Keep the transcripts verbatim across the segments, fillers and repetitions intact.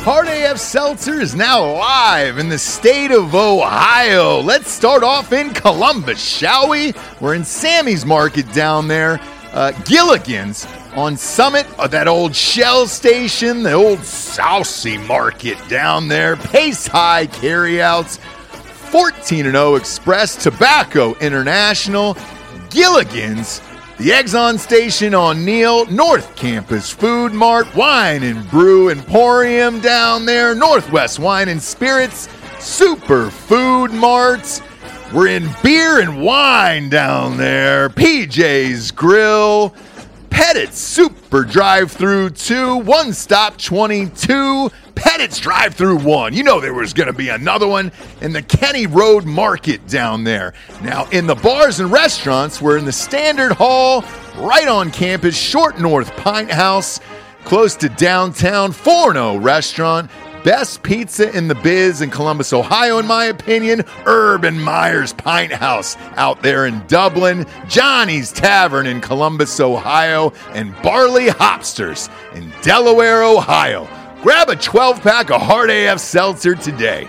Hard A F Seltzer is now live in the state of Ohio. Let's start off in Columbus, shall we? We're in Sammy's Market down there. Uh, Gilligan's on Summit, uh, that old Shell station, the old Saucy Market down there. Pace High carryouts, fourteen and oh Express, Tobacco International, Gilligan's, the Exxon Station on Neal, North Campus Food Mart, Wine and Brew Emporium down there, Northwest Wine and Spirits, Super Food Marts. We're in Beer and Wine down there, P J's Grill, Pettit's Super Drive-Thru two, One Stop twenty-two, Pettit's Drive-Thru one. You know there was going to be another one in the Kenny Road Market down there. Now, in the bars and restaurants, we're in the Standard Hall, right on campus, Short North Pint House, close to downtown, Forno Restaurant. Best pizza in the biz in Columbus, Ohio, in my opinion. Urban Myers Pint House out there in Dublin. Johnny's Tavern in Columbus, Ohio. And Barley Hopsters in Delaware, Ohio. Grab a twelve-pack of Hard A F Seltzer today.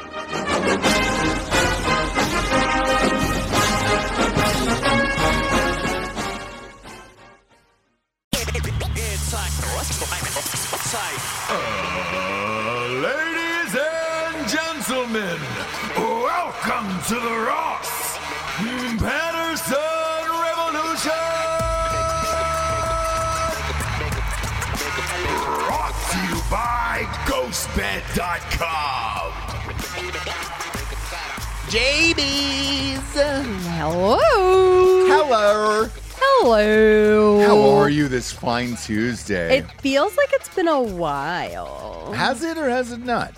Gentlemen, welcome to the Ross Patterson Revolution! Brought to you by Ghost Bed dot com. J B's. Hello. Hello. Hello. How are you this fine Tuesday? It feels like it's been a while. Has it or has it not?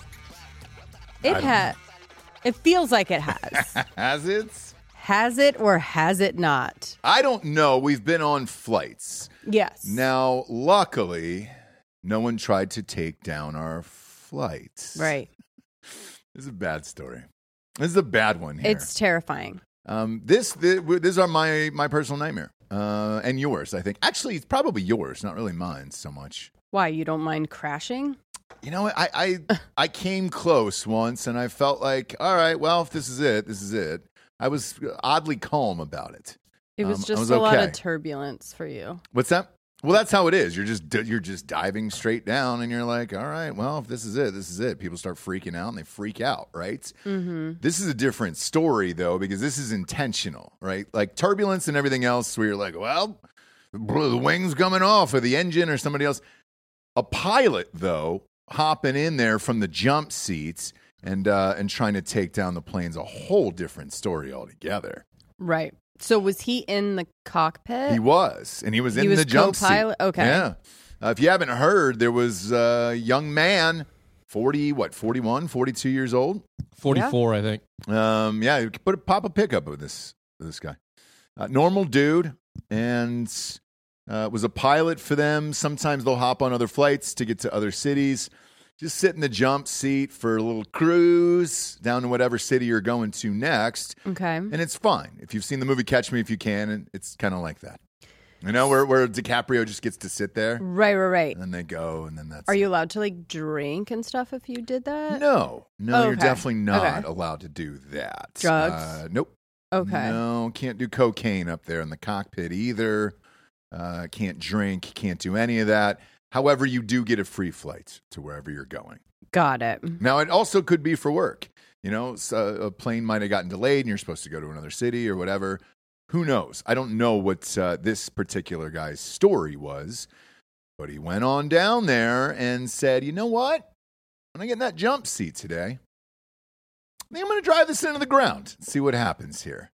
It has. It feels like it has. Has it? Has it or has it not? I don't know. We've been on flights. Yes. Now, luckily, no one tried to take down our flights. Right. This is a bad story. This is a bad one here. It's terrifying. Um, this, this, these are my, my personal nightmare. Uh, and yours, I think. Actually, it's probably yours, not really mine so much. Why? You don't mind crashing? You know, I, I I came close once, and I felt like, all right, well, if this is it, this is it. I was oddly calm about it. It was um, just was a okay. lot of turbulence for you. What's that? Well, that's how it is. You're just you're just diving straight down, and you're like, all right, well, if this is it, this is it. People start freaking out, and they freak out, right? Mm-hmm. This is a different story, though, because this is intentional, right? Like turbulence and everything else, where you're like, well, the wing's coming off, or the engine, or somebody else. A pilot, though, hopping in there from the jump seats and uh, and trying to take down the plane's a whole different story altogether. Right. So was he in the cockpit? He was, and he was he in was the jump co-pilot? seat. Okay. Yeah. Uh, if you haven't heard, there was a young man, forty, what, forty-one, forty-two years old? forty-four, yeah. I think. Um, yeah, you could put a, pop a pickup with this, with this guy. Uh, normal dude, and... Uh, was a pilot for them. Sometimes they'll hop on other flights to get to other cities. Just sit in the jump seat for a little cruise down to whatever city you're going to next. Okay. And it's fine. If you've seen the movie Catch Me If You Can, and it's kind of like that. You know, where, where DiCaprio just gets to sit there. Right, right, right. And then they go, and then that's Are it. you allowed to, like, drink and stuff if you did that? No. No, oh, you're okay. definitely not okay. allowed to do that. Drugs? Uh, nope. Okay. No, can't do cocaine up there in the cockpit either. Uh, can't drink, can't do any of that. However, you do get a free flight to wherever you're going. Got it. Now, it also could be for work. You know, so a plane might have gotten delayed and you're supposed to go to another city or whatever. Who knows? I don't know what uh, this particular guy's story was, but he went on down there and said, you know what? When I get in that jump seat today, I think I'm going to drive this into the ground and see what happens here.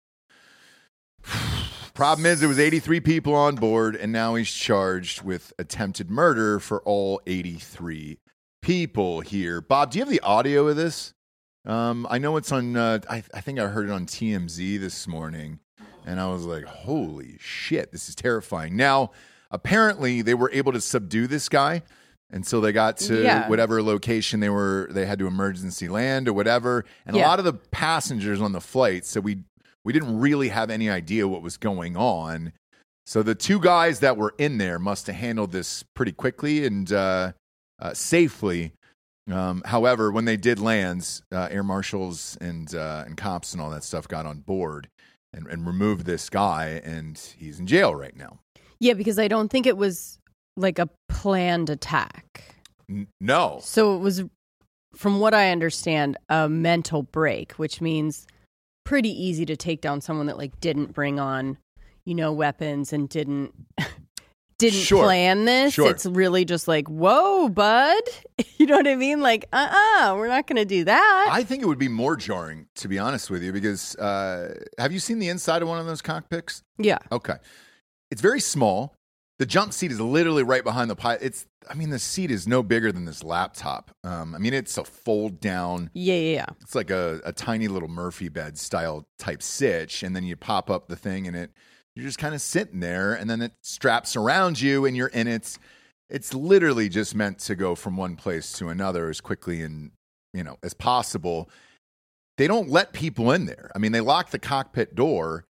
Problem is, there was eighty-three people on board, and now he's charged with attempted murder for all eighty-three people here. Bob, do you have the audio of this? Um, I know it's on, uh, I, I think I heard it on T M Z this morning, and I was like, holy shit, this is terrifying. Now, apparently, they were able to subdue this guy, and so they got to yeah. whatever location they were, they had to emergency land or whatever, and yeah. a lot of the passengers on the flight, so we We didn't really have any idea what was going on. So the two guys that were in there must have handled this pretty quickly and uh, uh, safely. Um, however, when they did land, uh, air marshals and uh, and cops and all that stuff got on board and, and removed this guy, and he's in jail right now. Yeah, because I don't think it was like a planned attack. N- no. So it was, from what I understand, a mental break, which means pretty easy to take down someone that like didn't bring on, you know, weapons and didn't didn't Sure. plan this. Sure. It's really just like, whoa, bud. You know what I mean? Like, uh-uh, we're not going to do that. I think it would be more jarring, to be honest with you, because uh, have you seen the inside of one of those cockpits? Yeah. Okay. It's very small. The jump seat is literally right behind the pilot. It's, I mean, the seat is no bigger than this laptop. Um, I mean, it's a fold down. Yeah, yeah, yeah. It's like a, a tiny little Murphy bed style type sitch, and then you pop up the thing, and it you're just kind of sitting there, and then it straps around you, and you're in it. It's literally just meant to go from one place to another as quickly and you know as possible. They don't let people in there. I mean, they lock the cockpit door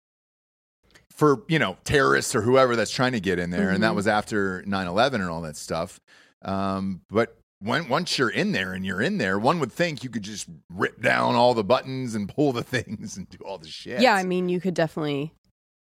for, you know, terrorists or whoever that's trying to get in there. Mm-hmm. And that was after nine eleven and all that stuff. Um, but when, once you're in there and you're in there, one would think you could just rip down all the buttons and pull the things and do all the shit. Yeah, I mean, you could definitely,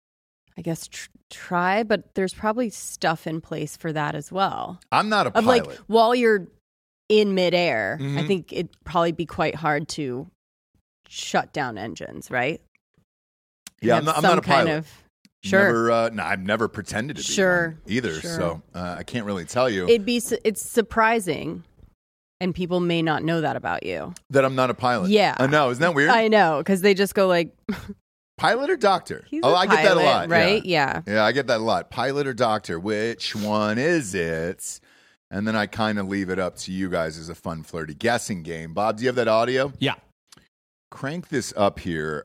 I guess, tr- try, but there's probably stuff in place for that as well. I'm not a of pilot. Like, while you're in midair, mm-hmm. I think it'd probably be quite hard to shut down engines, right? Yeah, I'm not, I'm not a pilot. Kind of, Sure. Never, uh, no, I've never pretended to be sure. one either, sure. so uh, I can't really tell you. It'd be su- it's surprising, and people may not know that about you. That I'm not a pilot. Yeah, I know. Isn't that weird? I know, because they just go like, pilot or doctor? He's oh, a I pilot, get that a lot, right? Yeah. yeah, yeah, I get that a lot. Pilot or doctor? Which one is it? And then I kind of leave it up to you guys as a fun, flirty guessing game. Bob, do you have that audio? Yeah. Crank this up here.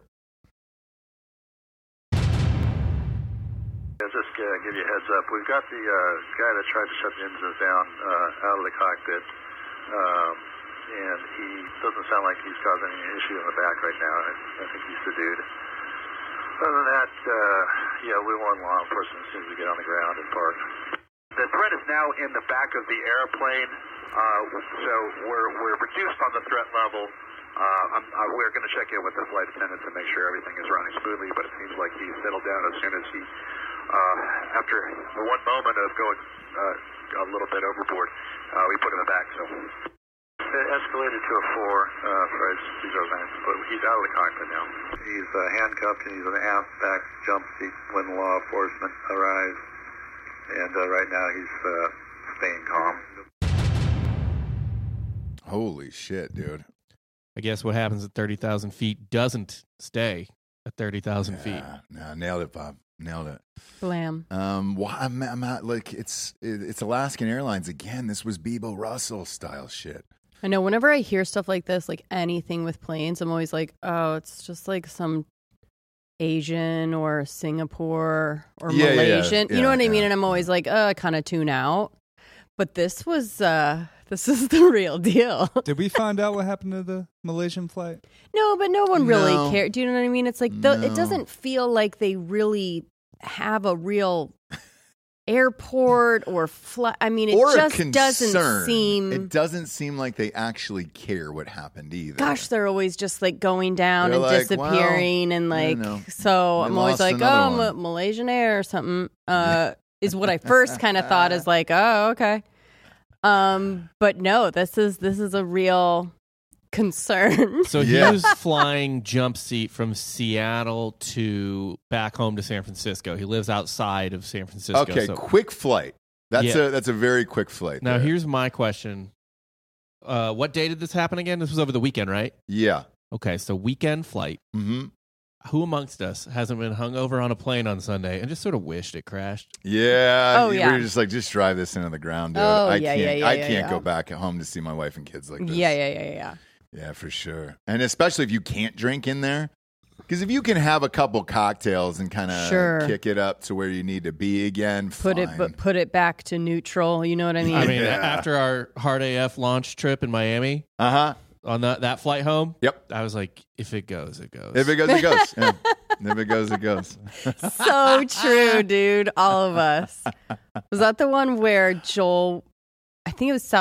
Just uh, give you a heads up. We've got the uh, guy that tried to shut the engines down uh, out of the cockpit, um, and he doesn't sound like he's causing any issue in the back right now. I, I think he's subdued. Other than that, uh, yeah, we want law enforcement as soon as we get on the ground and park. The threat is now in the back of the airplane, uh, so we're we're reduced on the threat level. Uh, I'm, uh, we're going to check in with the flight attendant to make sure everything is running smoothly, but it seems like he's settled down as soon as he. Uh, after the one moment of going uh, a little bit overboard, uh, we put him back. So it escalated to a four uh, for his event, but he's out of the cockpit now. He's uh, handcuffed and he's in an aft back jump seat when law enforcement arrives, and uh, right now he's uh, staying calm. Holy shit, dude! I guess what happens at thirty thousand feet doesn't stay at thirty thousand yeah, feet. No, nailed it, Bob. Nailed it. Blam. Um, why, I'm, I'm not like it's it, it's Alaskan Airlines again. This was Bebo Russell style shit. I know. Whenever I hear stuff like this, like anything with planes, I'm always like, oh, it's just like some Asian or Singapore or Yeah, yeah, Malaysian. yeah, you know what I mean? yeah. And I'm always like, uh, I kind of tune out. But this was, uh, this is the real deal. Did we find out what happened to the Malaysian flight? No, but no one really No. cared. Do you know what I mean? It's like, the, No. it doesn't feel like they really have a real airport or flight. I mean, it or just a doesn't concern. seem. It doesn't seem like they actually care what happened either. Gosh, they're always just like going down They're and like, disappearing, well, and like, you know, so we I'm always lost like, another oh, one. Ma- Malaysian Air or something. Uh, is what I first kind of thought is like, oh, okay. Um, but no, this is this is a real concern. So Yeah. he was flying jump seat from Seattle to back home to San Francisco. He lives outside of San Francisco. Okay, so- quick flight. That's Yeah. a that's a very quick flight. Now there. here's my question. Uh, what day did this happen again? This was over the weekend, right? yeah. Okay, so weekend flight. Mm-hmm. Who amongst us hasn't been hungover on a plane on Sunday and just sort of wished it crashed? Yeah. Oh, we yeah. were just like, just drive this into the ground, dude. Oh, I yeah, can't. yeah, yeah, I yeah, can't yeah. go back home to see my wife and kids like this. yeah, yeah, yeah, yeah. Yeah, for sure. And especially if you can't drink in there. Because if you can have a couple cocktails and kind of Sure. kick it up to where you need to be again, Put it, fine. but put it back to neutral. You know what I mean? I mean, Yeah. after our Hard A F launch trip in Miami, Uh-huh. on that, that flight home, Yep. I was like, if it goes, it goes. If it goes, it goes. Yeah. If it goes, it goes. So true, dude. All of us. Was that the one where Joel? I think it was South.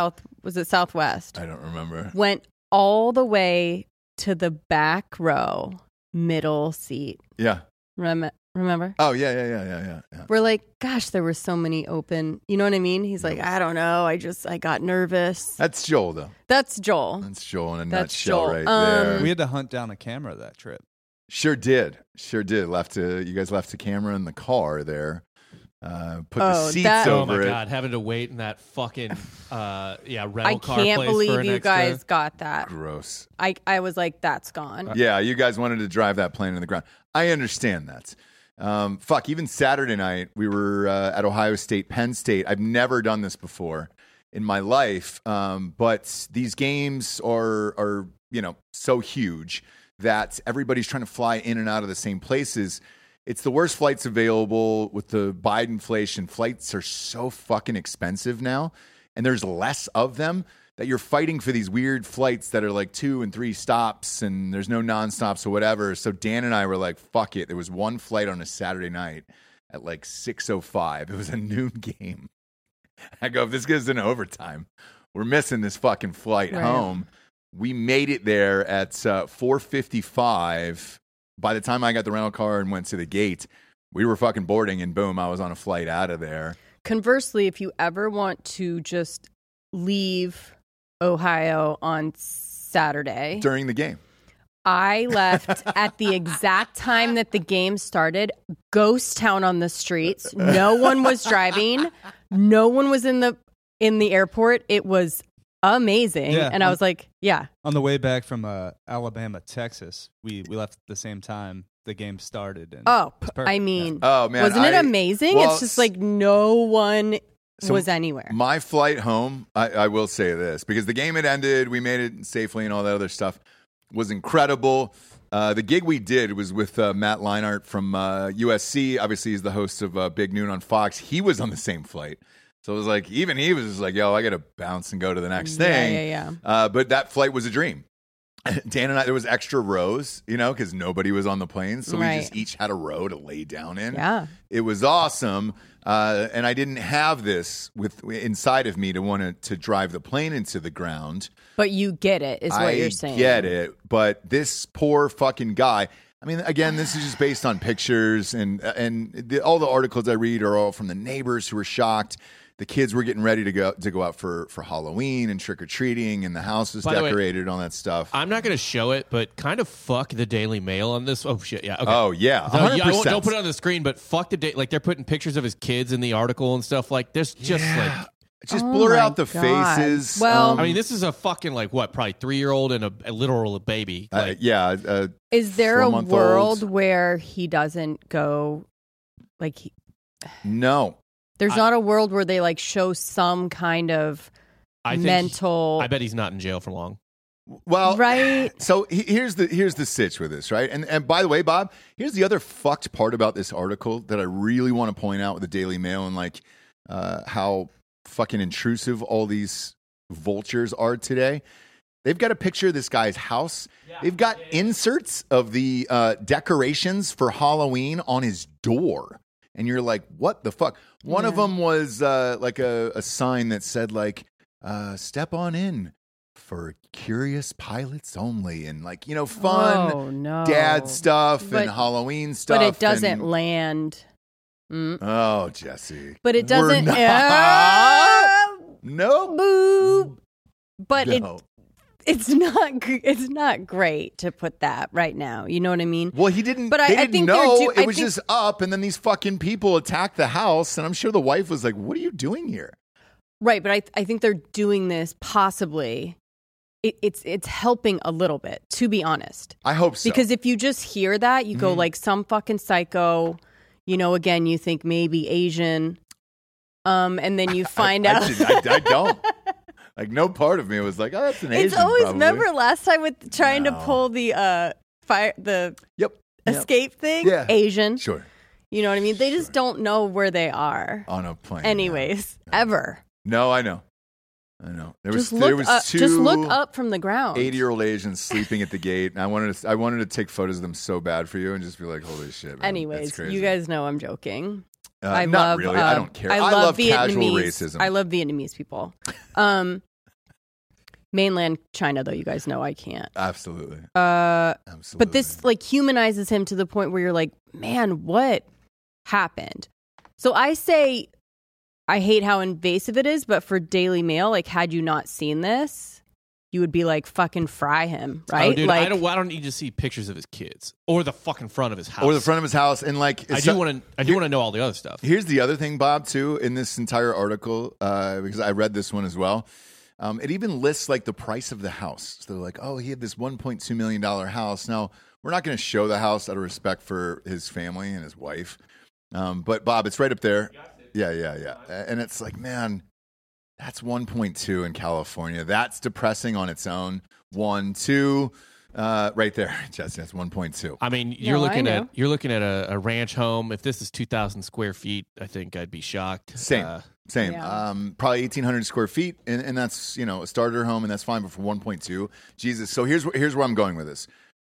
Was it Southwest? I don't remember. Went all the way to the back row, middle seat. Yeah. Rem- remember? Oh, yeah, yeah, yeah, yeah, yeah, yeah. We're like, gosh, there were so many open. You know what I mean? He's like, I don't know. I just, I got nervous. That's Joel, though. That's Joel. That's Joel in a That's nutshell Joel. right Um, there. We had to hunt down a camera that trip. Sure did. Sure did. Left a, you guys left a camera in the car there. Uh, put the Oh, seats that- Oh over my it. god, having to wait in that fucking uh yeah rental I car can't place for believe an you extra- guys got that. Gross. I, I was like, that's gone. Yeah, you guys wanted to drive that plane in the ground. I understand that. Um, fuck, even Saturday night, we were uh, at Ohio State, Penn State. I've never done this before in my life, um, but these games are, are, you know, so huge that everybody's trying to fly in and out of the same places. It's the worst flights available with the Biden inflation. Flights are so fucking expensive now, and there's less of them that you're fighting for these weird flights that are like two and three stops, and there's no nonstops or whatever. So Dan and I were like, fuck it. There was one flight on a Saturday night at like six oh five. It was a noon game. I go, if this goes into overtime, we're missing this fucking flight Right. home. We made it there at uh, four fifty-five. By the time I got the rental car and went to the gate, we were fucking boarding, and boom, I was on a flight out of there. Conversely, if you ever want to just leave Ohio on Saturday, During the game. I left at the exact time that the game started. Ghost town on the streets. No one was driving. No one was in the in the airport. It was amazing. Yeah. And I was like, yeah. On the way back from uh, Alabama, Texas, we, we left at the same time the game started. And Oh, it's perfect. I mean, Oh, man. wasn't it I- amazing? well, it's just like no one So was anywhere. My flight home, I, I will say this, because the game had ended, we made it safely and all that other stuff, was incredible. Uh, the gig we did was with uh, Matt Leinart from uh, U S C. Obviously, he's the host of uh, Big Noon on Fox. He was on the same flight. So it was like, even he was just like, yo, I got to bounce and go to the next Yeah, thing. yeah, yeah. Uh, but that flight was a dream. Dan and I, there was extra rows, you know, because nobody was on the plane. So we Right. just each had a row to lay down in. Yeah. It was awesome. Uh, and I didn't have this with inside of me to want to, to drive the plane into the ground. But you get it, is what I you're saying. get it. But this poor fucking guy. I mean, again, this is just based on pictures, and and the, all the articles I read are all from the neighbors who were shocked. The kids were getting ready to go to go out for, for Halloween and trick or treating, and the house was By the way, decorated, all that stuff. I'm not going to show it, but kind of fuck the Daily Mail on this. Oh shit, yeah. Okay. Oh yeah, So, one hundred yeah, I won't, percent. don't put it on the screen, but fuck the day. Like they're putting pictures of his kids in the article and stuff. Like there's just like, Just Oh blur my out the God. faces. Well- um, I mean, this is a fucking like what, probably three year old and a, a literal baby. uh, Like, yeah. Uh, Is there a four-month-old. world where he doesn't go, like, he, no. there's I- not a world where they like show some kind of I think mental, I bet he's not in jail for long. Well, right? So he- here's the here's the sitch with this, right? And and by the way, Bob, here's the other fucked part about this article that I really want to point out with the Daily Mail and like uh, how fucking intrusive all these vultures are today. They've got a picture of this guy's house. They've got inserts of the uh, decorations for Halloween on his door. And you're like, what the fuck? One of Yeah. them was uh, like a, a sign that said like, uh, step on in for curious pilots only. And like, you know, fun Oh, no. dad stuff But- and Halloween stuff. But it doesn't and- land. Mm. Oh, Jesse. But it We're doesn't. not- Ah, No. boo. But it No. it's not gr- it's not great to put that right now. You know what I mean? Well, he didn't. But I- they I didn't think they're know do- it I was think- just up, and then these fucking people attacked the house, and I'm sure the wife was like, "What are you doing here?" Right, but I I think they're doing this possibly. It, it's it's helping a little bit, to be honest. I hope so. Because if you just hear that, you go Mhm. like some fucking psycho. You know, again, you think maybe Asian, um, and then you find I, out. I, did- I, I don't. Like, no part of me was like, "Oh, that's an Asian." It's always probably. remember last time with trying No. to pull the uh fire the Yep. Yep. escape thing. Yeah. Asian. Sure. You know what I mean? They just don't know where they are. On a plane. Anyways, Yeah. ever. No, I know. I know. There was Just there look was up. two Just look up from the ground. eighty-year-old Asians sleeping at the gate, and I wanted to I wanted to take photos of them so bad for you and just be like, "Holy shit!" Man, Anyways, that's crazy. you guys know I'm joking. Uh, I not love. really. uh, I don't care. I I love, love Vietnamese. casual racism. I love Vietnamese people. Um, Mainland China, though, you guys know I can't. Absolutely. Uh, Absolutely. but this like humanizes him to the point where you're like, man, what happened? So I say, I hate how invasive it is, but for Daily Mail, like, had you not seen this, you would be like, fucking fry him, right? Oh, dude, like, I don't. I don't need to see pictures of his kids or the fucking front of his house or the front of his house, and like I so- do want to. I do want to know all the other stuff. Here's the other thing, Bob, too, in this entire article, uh, because I read this one as well. Um, it even lists like the price of the house. So they're like, oh, he had this one point two million dollars house. Now, we're not going to show the house out of respect for his family and his wife. Um, but Bob, it's right up there. Yeah, yeah, yeah. And it's like, man, that's one point two in California. That's depressing on its own. One, two, uh, right there, Jesse. That's one point two. I mean, you're No, I looking know. at you're looking at a, a ranch home. If this is two thousand square feet, I think I'd be shocked. Same. Uh, Same. Yeah. Um, probably eighteen hundred square feet, and, and that's, you know, a starter home, and that's fine. But for one point two, Jesus. So here's wh- here's where I'm going with this.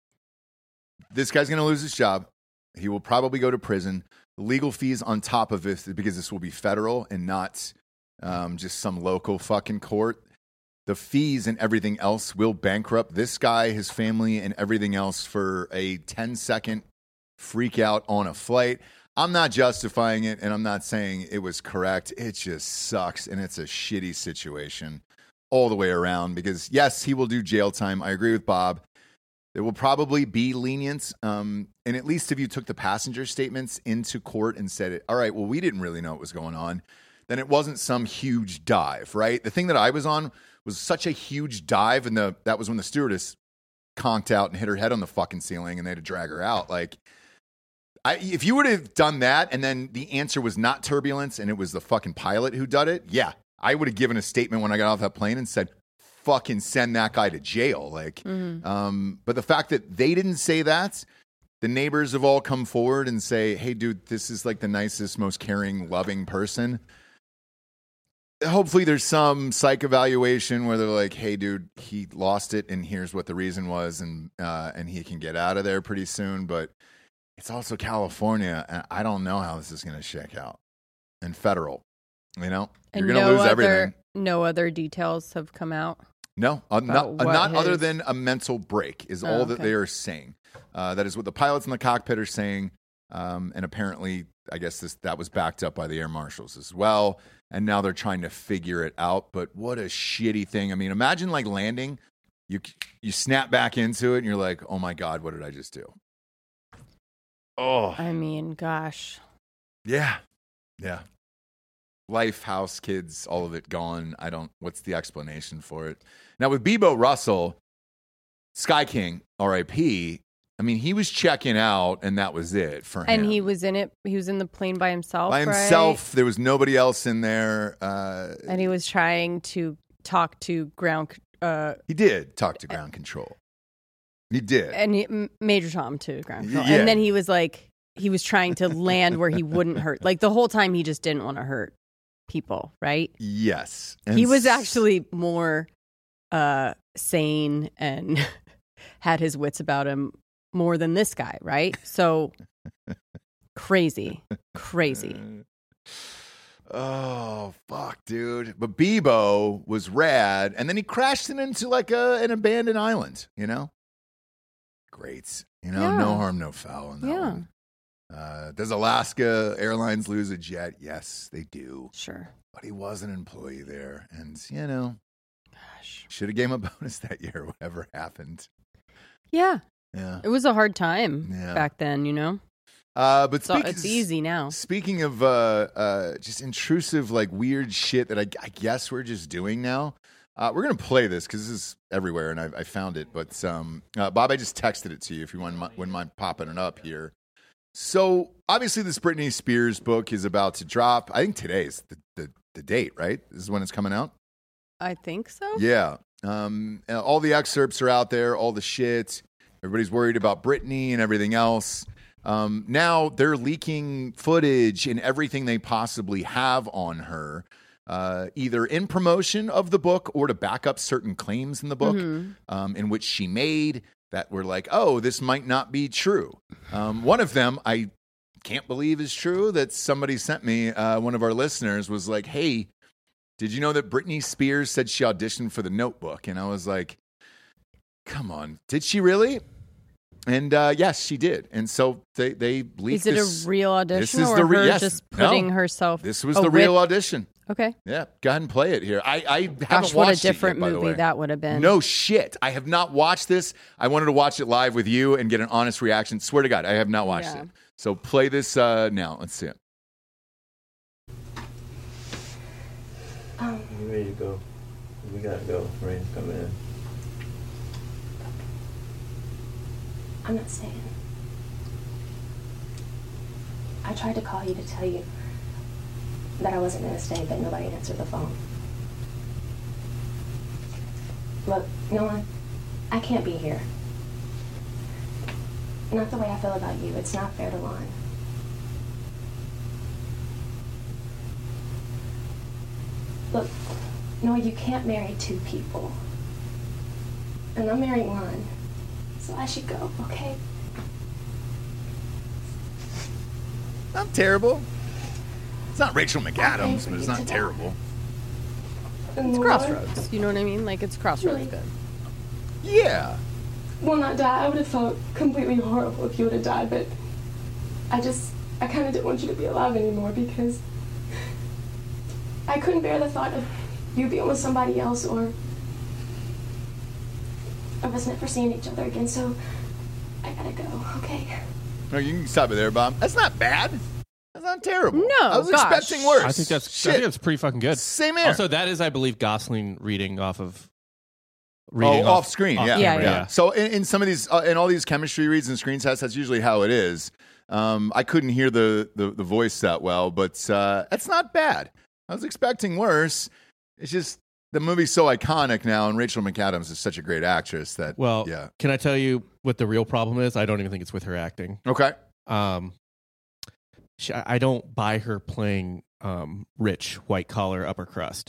This guy's going to lose his job. He will probably go to prison. Legal fees on top of this, because this will be federal and not um, just some local fucking court. The fees and everything else will bankrupt this guy, his family, and everything else for a ten second freak out on a flight. I'm not justifying it, and I'm not saying it was correct. It just sucks, and it's a shitty situation all the way around because, yes, he will do jail time. I agree with Bob. There will probably be lenience, um, and at least if you took the passenger statements into court and said, all right, well, we didn't really know what was going on, then it wasn't some huge dive, right? The thing that I was on was such a huge dive, and the that was when the stewardess conked out and hit her head on the fucking ceiling, and they had to drag her out. Like, I, if you would have done that, and then the answer was not turbulence, and it was the fucking pilot who did it, yeah, I would have given a statement when I got off that plane and said, fucking send that guy to jail. Like, Mm-hmm. um, but the fact that they didn't say that, the neighbors have all come forward and say, hey, dude, this is like the nicest, most caring, loving person. Hopefully there's some psych evaluation where they're like, hey, dude, he lost it, and here's what the reason was, and uh, and he can get out of there pretty soon. But it's also California, and I don't know how this is going to shake out. And federal, you know? and You're going to no lose other, everything. No other details have come out. No, uh, not, About uh, what not other his- than a mental break is Oh, all that okay. they are saying. Uh, that is what the pilots in the cockpit are saying. Um, and apparently, I guess this that was backed up by the air marshals as well. And now they're trying to figure it out. But what a shitty thing. I mean, imagine like landing, you you snap back into it, and you're like, oh my God, what did I just do? Oh, I mean, gosh. yeah. Yeah. Life, house, kids, all of it gone. I don't, what's the explanation for it? Now, with Bebo Russell, Sky King, R I P, I mean, he was checking out, and that was it for him. And he was in it. He was in the plane by himself. by right? himself. There was nobody else in there. Uh, And he was trying to talk to ground. Uh, he did talk to ground control. He did. and he, M- Major Tom to ground control. Yeah. And then he was like, he was trying to land where he wouldn't hurt. Like the whole time, he just didn't want to hurt people, right? Yes. And He was s- actually more uh, sane and had his wits about him more than this guy, right? So crazy, crazy. Oh, fuck, dude. But Bebo was rad, and then he crashed it into like a, an abandoned island, you know? Great. You know, Yeah. no harm, no foul in that Yeah. one. Uh, does Alaska Airlines lose a jet? Yes, they do. Sure. But he was an employee there, and, you know, Gosh. should have gave him a bonus that year, whatever happened. Yeah. Yeah. It was a hard time Yeah. back then, you know? Uh, but So speak- it's easy now. Speaking of uh, uh, just intrusive, like weird shit that I, I guess we're just doing now, uh, we're gonna play this because this is everywhere, and I, I found it. But um, uh, Bob, I just texted it to you if you wouldn't, mi- wouldn't mind popping it up here. So obviously, this Britney Spears book is about to drop. I think today's the, the the date, right? This is when it's coming out. I think so. Yeah. Um, uh, all the excerpts are out there, all the shit. Everybody's worried about Britney and everything else. Um, now they're leaking footage and everything they possibly have on her, uh, either in promotion of the book or to back up certain claims in the book Mhm. um, in which she made that were like, oh, this might not be true. Um, one of them I can't believe is true that somebody sent me, uh, one of our listeners was like, hey, Did you know that Britney Spears said she auditioned for The Notebook? And I was like, come on, did she really? And uh, yes, she did. And so they they leaked Is it this. a real audition This is or the re- her yes. just putting No. herself? This was oh, the real with- audition. Okay. Yeah, go ahead and play it here. I, I haven't Gosh, watched what a it yet, different by the movie way. that would have been. No shit. I have not watched this. I wanted to watch it live with you and get an honest reaction. Swear to God, I have not watched Yeah. it. So play this uh, now. Let's see it. Um, You ready to go? We gotta go. Rain's coming in. I'm not staying. I tried to call you to tell you that I wasn't going to stay, but nobody answered the phone. Look, Nolan, I can't be here. Not the way I feel about you. It's not fair to Lon. Look, Noah, you can't marry two people. And I'm marrying Lon. So I should go, okay? Not terrible. It's not Rachel McAdams, for but it's you not to terrible. It's Crossroads. You know what I mean? Like, it's Crossroads Really? good. Yeah. Well, not die. I would have felt completely horrible if you would have died, but I just, I kind of didn't want you to be alive anymore because I couldn't bear the thought of you being with somebody else or of us never seeing each other again, so I gotta go, okay? No, you can stop it there, Bob. That's not bad. That's not terrible. No, I was gosh. expecting worse. I think that's Shit. I think that's pretty fucking good. Same here. Also, that is, I believe, Gosling reading off of. Oh, Reading off, screen, off yeah. Yeah, camera, yeah. So in, in some of these, uh, in all these chemistry reads and screen tests, that's usually how it is. Um, I couldn't hear the, the the voice that well, but uh, that's not bad. I was expecting worse. It's just the movie's so iconic now, and Rachel McAdams is such a great actress that. Well, yeah. can I tell you what the real problem is? I don't even think it's with her acting. Okay. Um, she, I I don't buy her playing um, rich, white collar, upper crust.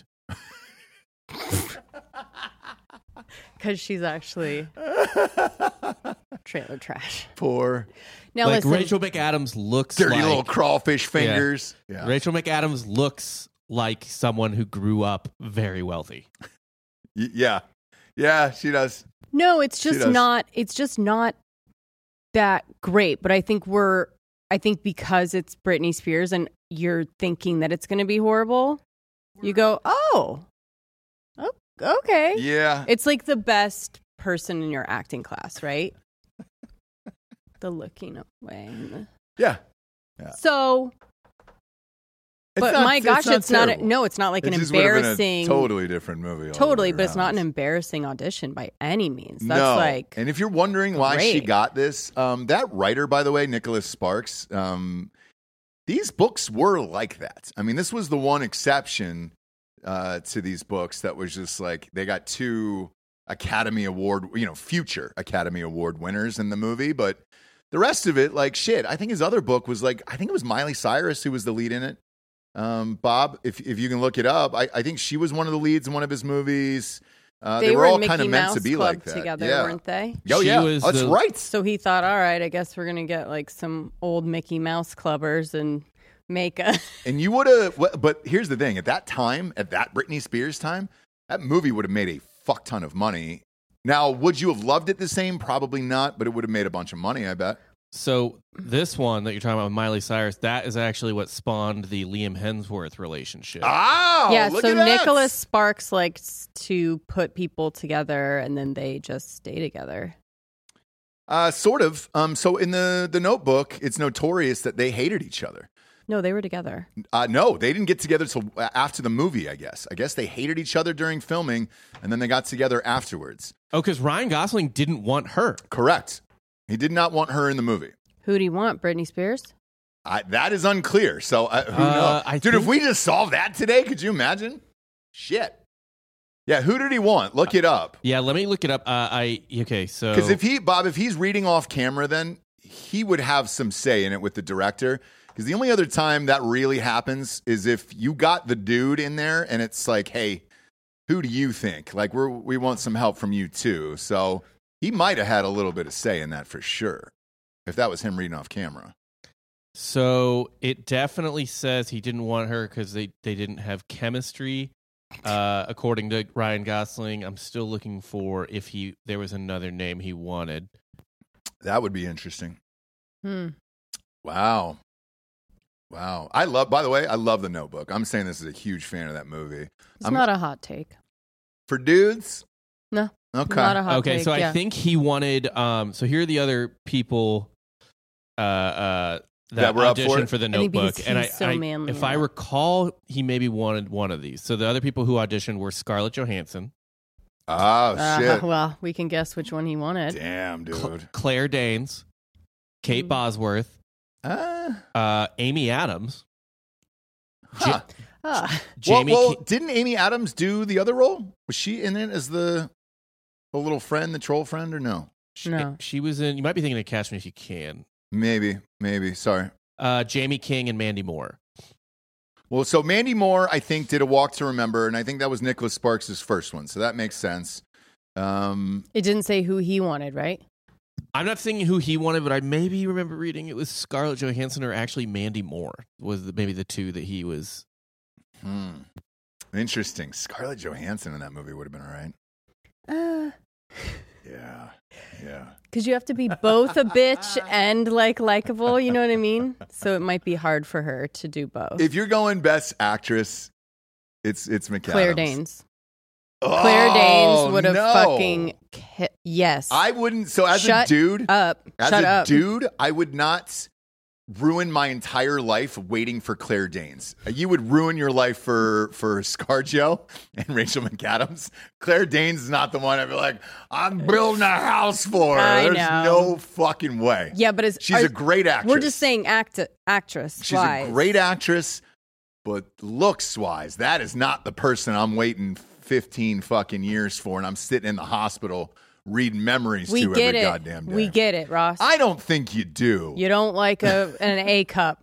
Because she's actually trailer trash. Poor Now like listen, Rachel McAdams looks dirty like little crawfish fingers. Yeah. Rachel McAdams looks like someone who grew up very wealthy. Y- yeah. Yeah, she does. no, it's She just does. not. It's just not that great. But I think we're. I think because it's Britney Spears and you're thinking that it's going to be horrible, you go, oh, oh, okay. Yeah. It's like the best person in your acting class, right? The looking away. and the- Yeah. So, It's but not- my gosh, it's not. a, terrible. no, it's not like It an just would've been a embarrassing. totally different movie. all Totally, the way but it's not an around. embarrassing audition by any means. That's no. like, and if you're wondering why she great. got this, um, that writer, by the way, Nicholas Sparks, um, these books were like that. I mean, this was the one exception uh, to these books that was just like they got two Academy Award, you know, future Academy Award winners in the movie, but the rest of it, like shit. I think his other book was like, I think it was Miley Cyrus who was the lead in it. Um, Bob, if if you can look it up, I, I think she was one of the leads in one of his movies. Uh, they, they, were, were all in Mickey kind of meant Mouse to be Club like that. together, yeah. weren't they? Oh She yeah, was that's the- right. So he thought, all right, I guess we're gonna get like some old Mickey Mouse clubbers and make a. And you would have, but here's the thing: at that time, at that Britney Spears time, that movie would have made a fuck ton of money. Now, would you have loved it the same? Probably not, but it would have made a bunch of money. I bet. So this one that you're talking about with Miley Cyrus, that is actually what spawned the Liam Hemsworth relationship. Oh, yeah, look so at that. Nicholas Sparks likes to put people together and then they just stay together. Uh, sort of. Um, so in the the Notebook, it's notorious that they hated each other. No, they were together. Uh, no, they didn't get together till after the movie. I guess. I guess they hated each other during filming, and then they got together afterwards. Oh, because Ryan Gosling didn't want her. Correct. He did not want her in the movie. Who do you want? Britney Spears? I, that is unclear. So uh, who Uh, knows, I dude? If think- we just solved that today, could you imagine? Shit. Yeah, who did he want? Look it up. Yeah, let me look it up. Uh, I okay, so Because if he, Bob, if he's reading off camera, then he would have some say in it with the director. Because the only other time that really happens is if you got the dude in there and it's like, hey, who do you think? Like, we're, we want some help from you too. So he might have had a little bit of say in that for sure, if that was him reading off camera. So it definitely says he didn't want her because they, they didn't have chemistry. Uh, according to Ryan Gosling, I'm still looking for if he there was another name he wanted. That would be interesting. Hmm. Wow. Wow. I love, by the way, I love The Notebook. I'm saying this is a huge fan of that movie. It's I'm, not a hot take. For dudes? No. Okay. Not a hot Okay, take, so yeah. I think he wanted. Um, so here are the other people uh, uh, that, That were up for auditioned it? for, The I think Notebook, because and I, he's so I- manly if in I it. recall, he maybe wanted one of these. So the other people who auditioned were Scarlett Johansson, Oh, Uh, shit. well, we can guess which one he wanted. Damn, Cl- dude. Claire Danes, Kate Mm. Bosworth, Uh, uh, Amy Adams, huh. Ah. Well, Jamie. well, Ki- didn't Amy Adams do the other role? Was she in it as the, the little friend, the troll friend, or no? she, No. she was in. You might be thinking of Catch Me If You Can. Maybe, maybe. Sorry. Uh, Jamie King and Mandy Moore. Well, so Mandy Moore, I think, did A Walk to Remember, and I think that was Nicholas Sparks' first one, so that makes sense. Um, It didn't say who he wanted, right? I'm not saying who he wanted, but I maybe remember reading it was Scarlett Johansson or actually Mandy Moore was the, maybe the two that he was. hmm. Interesting. Scarlett Johansson in that movie would have been all right. Uh, Yeah, yeah. Because you have to be both a bitch and like likable, you know what I mean? So it might be hard for her to do both. If you're going Best Actress, it's it's McAdams. Claire Danes. Oh, Claire Danes would have no. fucking ki- yes. I wouldn't. So as Shut a dude, up. as Shut a up. dude, I would not ruin my entire life waiting for Claire Danes. You would ruin your life for for ScarJo and Rachel McAdams. Claire Danes is not the one. I'd be like, I'm building a house for her. I There's know. no fucking way. Yeah, but it's She's are- a great actress. We're just saying act actress. She's a great actress, but looks wise, that is not the person I'm waiting fifteen fucking years for, and I'm sitting in the hospital reading memories We to get every it. goddamn day. We get it, Ross. I don't think you do. You don't like a an A cup.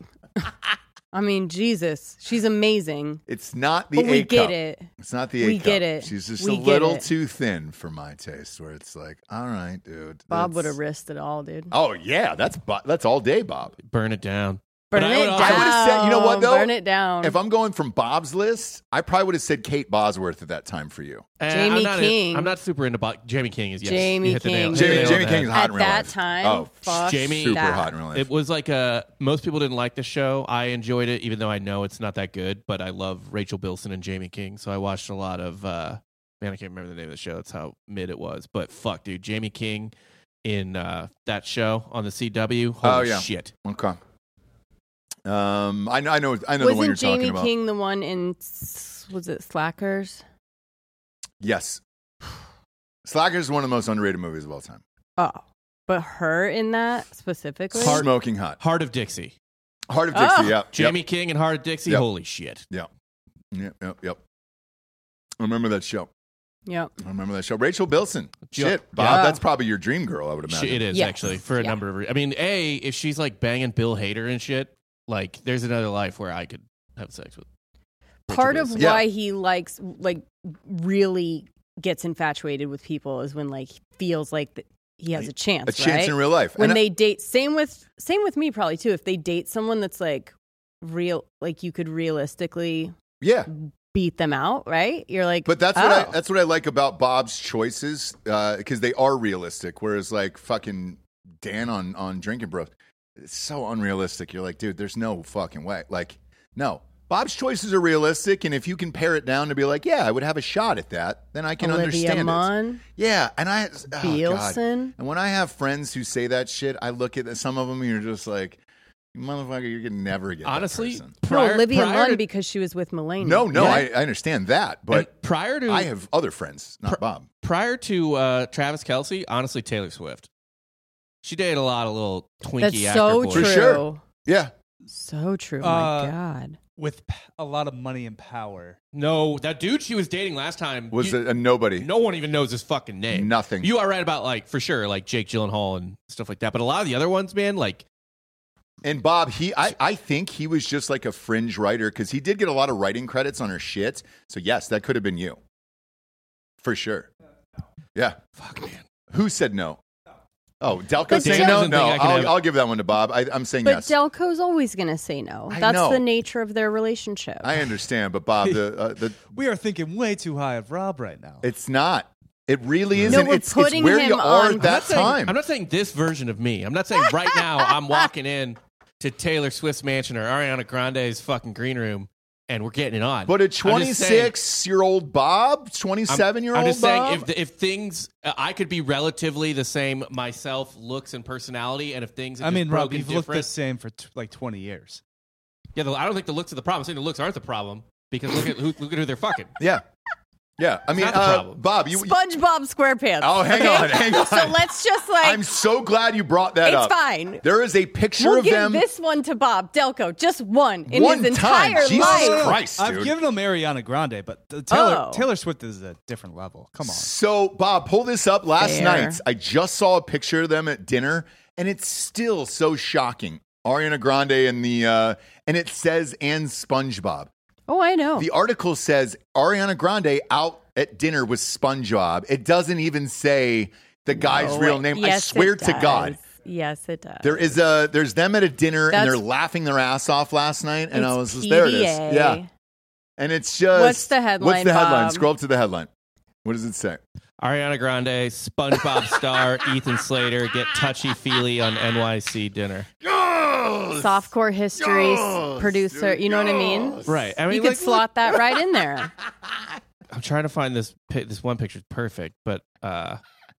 I mean, Jesus, she's amazing. It's not the But A we cup. get it. It's not the A We cup. get it. She's just We a get little it. too thin for my taste. Where it's like, all right, dude. Bob that's- would have risked it all, dude. Oh yeah, that's Bo- that's all day, Bob. Burn it down. Burn But I it would down. also- I would've said- you know what, though? Burn it down. If I'm going from Bob's list, I probably would have said Kate Bosworth at that time for you. Eh, Jamie I'm not King. I'm not super into Bo- Jamie King. Is yes. Jamie You hit the nail- King. hit the Jamie, nail Jamie on the King is head. hot At in real that life. time, Oh, fuck Jamie- super that. hot in real life. It was like a most people didn't like the show. I enjoyed it, even though I know it's not that good. But I love Rachel Bilson and Jamie King, so I watched a lot of. Uh, man, I can't remember the name of the show. That's how mid it was. But fuck, dude, Jamie King in uh, that show on the C W. Holy Oh, yeah. shit! Okay. Um, I know, I know, I know the one you're Wasn't Jamie talking about. King the one in S- was it Slackers? Yes. Slackers is one of the most underrated movies of all time. Oh, but her in that specifically. Smoking Hot. Heart of Dixie. Heart of Dixie. Oh. Yep. Jamie King and Heart of Dixie. Yep. Holy shit! Yep. Yep. Yep. Yep. I remember that show. Yep. I remember that show. Rachel Bilson. Yeah. Shit, Bob. Yeah. That's probably your dream girl. I would imagine. She, it is Yes. actually for a Yeah. number of. Re- I mean, a if she's like banging Bill Hader and shit, like there's another life where I could have sex with. Rachel Part of Bilson. Yeah. why he likes like really gets infatuated with people is when like feels like that he has a chance. A chance right? in real life. When And I- they date, same with same with me probably too. If they date someone that's like real, like you could realistically yeah. beat them out, right? You're like, But that's what oh. I that's what I like about Bob's choices because they are realistic. Whereas like fucking Dan on on Drinking Bros, it's so unrealistic. You're like, dude, there's no fucking way. Like, no. Bob's choices are realistic, and if you can pare it down to be like, yeah, I would have a shot at that, then I can Olivia understand it. Munn, Yeah, and I oh, God. Bielsen. And when I have friends who say that shit, I look at some of them and you're just like, motherfucker, you can never get Honestly, that person. No, prior, Olivia prior Munn to, because she was with Mulaney. No, no, Yeah. I, I understand that, but and prior to I have other friends, not Bob. prior to uh, Travis Kelce, honestly, Taylor Swift. She dated a lot of little twinky That's actor so boys. true. For sure. Yeah. So true. Uh, My God. with p- a lot of money and power. No, that dude she was dating last time Was you- a, a nobody. no one even knows his fucking name. Nothing. You are right about like for sure, like Jake Gyllenhaal and stuff like that. But a lot of the other ones, man, like And Bob, he, I, I think he was just like a fringe writer because he did get a lot of writing credits on her shit. So yes, that could have been you, for sure. Yeah. fuck, man. Who said no? Oh, Delco But saying Del- no? doesn't No, think I can I'll, have- I'll give that one to Bob. I, I'm saying But yes. Delco's always going to say no. I That's know. the nature of their relationship. I understand, but Bob, the uh, the We are thinking way too high of Rob right now. it's not. It really No, isn't. we're it's, putting it's where him you are on- at that saying, time. I'm not saying this version of me. I'm not saying right now I'm walking in to Taylor Swift's mansion or Ariana Grande's fucking green room and we're getting it on. But a I'm just saying- twenty-six-year-old Bob, I'm- twenty-seven-year-old I'm just Bob. saying if the, if things uh, I could be relatively the same myself, looks and personality, and if things have I mean, just Rob, broken you've looked different, the same for t- like twenty years. yeah, the, I don't think the looks are the problem. I'm saying the looks aren't the problem because look at who look at who they're fucking. yeah, yeah. I mean, not the uh, problem. Bob, you. SpongeBob SquarePants. Oh, hang okay? on, hang on. So let's just like, I'm so glad you brought that it's up. fine. There is a picture We'll of give them. this one to Bob Delco, just one in One his time. entire Jesus life. Christ, dude. I've given him Ariana Grande, but the Taylor Oh. Taylor Swift is a different level. Come on. So, Bob, pull this up. Last Fair. night, I just saw a picture of them at dinner, and it's still so shocking. Ariana Grande and the uh, and it says and SpongeBob. Oh, I know. The article says Ariana Grande out at dinner with SpongeBob. It doesn't even say the guy's No, real it- name. I yes, swear it to God. does. Yes, it does. There is a there's them at a dinner and That's- they're laughing their ass off last night, and I It's was just there. It is, P D A. yeah. And it's just What's the headline, What's the headline? Bob? Scroll up to the headline. What does it say? Ariana Grande, SpongeBob star Ethan Slater get touchy feely on N Y C dinner. Softcore history Yes, producer. dude, You know what I mean? yes. Right. I mean, You could like, slot that right in there. I'm trying to find this. pi- This one picture's perfect, but uh,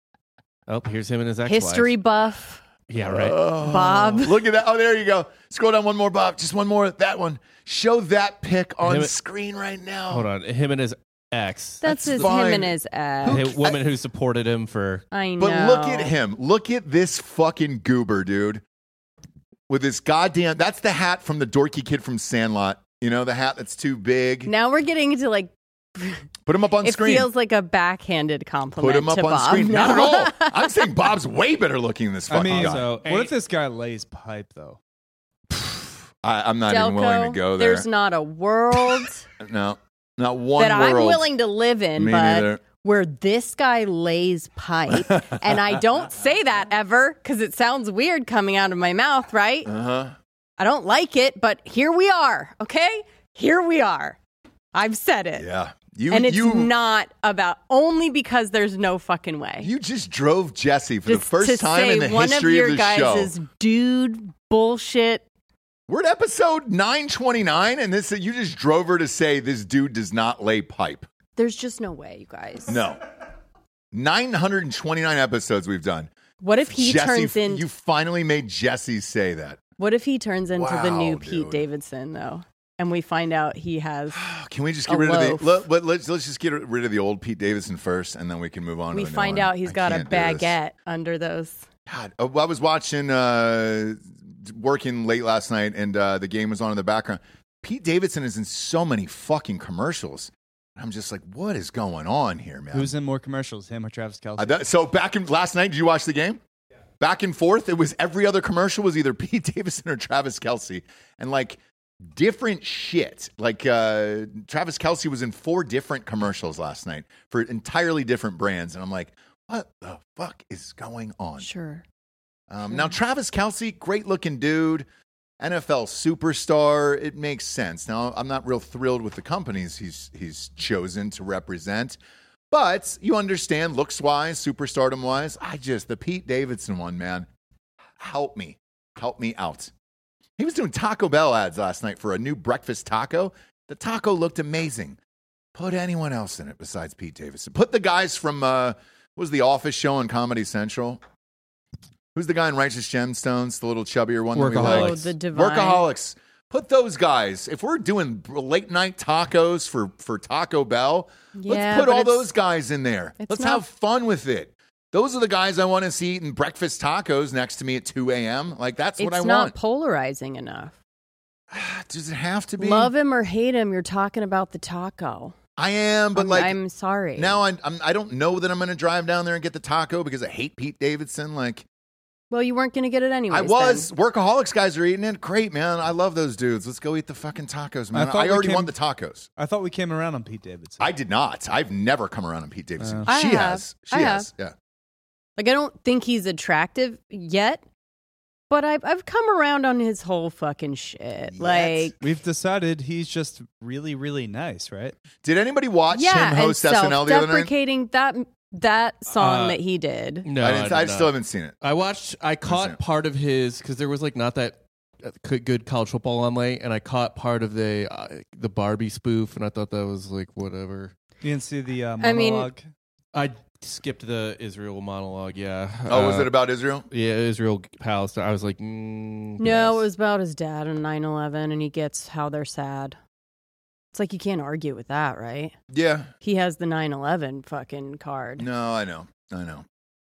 oh, here's him and his ex-wife. History buff. Yeah, right. Oh, Bob. Look at that. Oh, there you go. Scroll down one more, Bob. Just one more. That one. Show that pic on Him- screen right now. Hold on, him and his ex, That's, That's his fine. him and his ex. the woman who supported him for. I know. But look at him. Look at this fucking goober, dude. With this goddamn. That's the hat from the dorky kid from Sandlot. You know, the hat that's too big. Now we're getting into like, Put him up on it screen. feels like a backhanded compliment Put him up to on Bob. screen. No. Not at all. I'm saying Bob's way better looking than this I fucking mean, guy. So, what if this guy lays pipe though? I, I'm not Delco, even willing to go there. there's not a world no, not one that world. I'm willing to live in, Me but neither. where this guy lays pipe. And I don't say that ever because it sounds weird coming out of my mouth, right? Uh huh. I don't like it, but here we are, okay? Here we are. I've said it. Yeah. You, and it's you, not about only because there's no fucking way. You just drove Jesse for Just the first to time say in the one history of of, your the guys' show. dude bullshit. We're at episode nine twenty-nine, and this you just drove her to say this dude does not lay pipe. There's just no way, you guys. No. nine hundred twenty-nine episodes we've done. What if he Jesse, turns in? You finally made Jesse say that. What if he turns into the Wow, new dude. Pete Davidson though, and we find out he has? Can we just A get rid loaf. of the let, let, let's let's just get rid of the old Pete Davidson first, and then we can move on. We to the new find one. out he's I got a can't do this. baguette under those. God, uh, I was watching, uh, working late last night, and uh, the game was on in the background. Pete Davidson is in so many fucking commercials. I'm just like, what is going on here, man? Who's in more commercials, him or Travis Kelce? Uh, that, so back in last night, did you watch the game? Yeah. Back and forth, it was every other commercial was either Pete Davidson or Travis Kelce, and like different shit. Like uh, Travis Kelce was in four different commercials last night for entirely different brands, and I'm like, what the fuck is going on? Sure. Um, now, Travis Kelce, great looking dude, N F L superstar. It makes sense. Now, I'm not real thrilled with the companies he's he's chosen to represent, but you understand, looks wise, superstardom wise. I just the Pete Davidson one, man. Help me, help me out. He was doing Taco Bell ads last night for a new breakfast taco. The taco looked amazing. Put anyone else in it besides Pete Davidson. Put the guys from uh, what was the Office show on Comedy Central? Who's the guy in Righteous Gemstones, the little chubbier one that we Workaholics. like? Oh, the divine. Workaholics. Put those guys. If we're doing late night tacos for, for Taco Bell, Yeah, let's put but all it's- those guys in there. it's Let's not- have fun with it. Those are the guys I want to see eating breakfast tacos next to me at two a.m. Like, that's It's what I not want. polarizing enough. Does it have to be? Love him or hate him, you're talking about the taco. I am, but I'm, like, I'm sorry. now I'm, I'm, I don't know that I'm going to drive down there and get the taco because I hate Pete Davidson. Like, Well, you weren't going to get it anyway. I was. Workaholics guys are eating it. Great, man. I love those dudes. Let's go eat the fucking tacos, man. I I, thought we already came- want the tacos. I thought we came around on Pete Davidson. I did not. I've never come around on Pete Davidson. Uh. I she have. has. She I has. Yeah. Like, I don't think he's attractive yet, but I've, I've come around on his whole fucking shit. Yet. Like, We've decided he's just really, really nice, right? Did anybody watch yeah, him host and S N L the other night? self-deprecating that that song Uh, that he did. No, I, I, didn't, did I not. still haven't seen it. I watched. I caught it. part of his because there was like not that uh, c- good college football on late, and I caught part of the uh, the Barbie spoof, and I thought that was like whatever. You didn't see the uh, I mean- monologue? I skipped the Israel monologue. Yeah. Oh, was Uh, it about Israel? Yeah, Israel Palestine. I was like, mm, No, yes. it was about his dad and nine eleven, and he gets how they're sad. It's like you can't argue with that, right? Yeah. He has the nine eleven fucking card. No, I know. I know.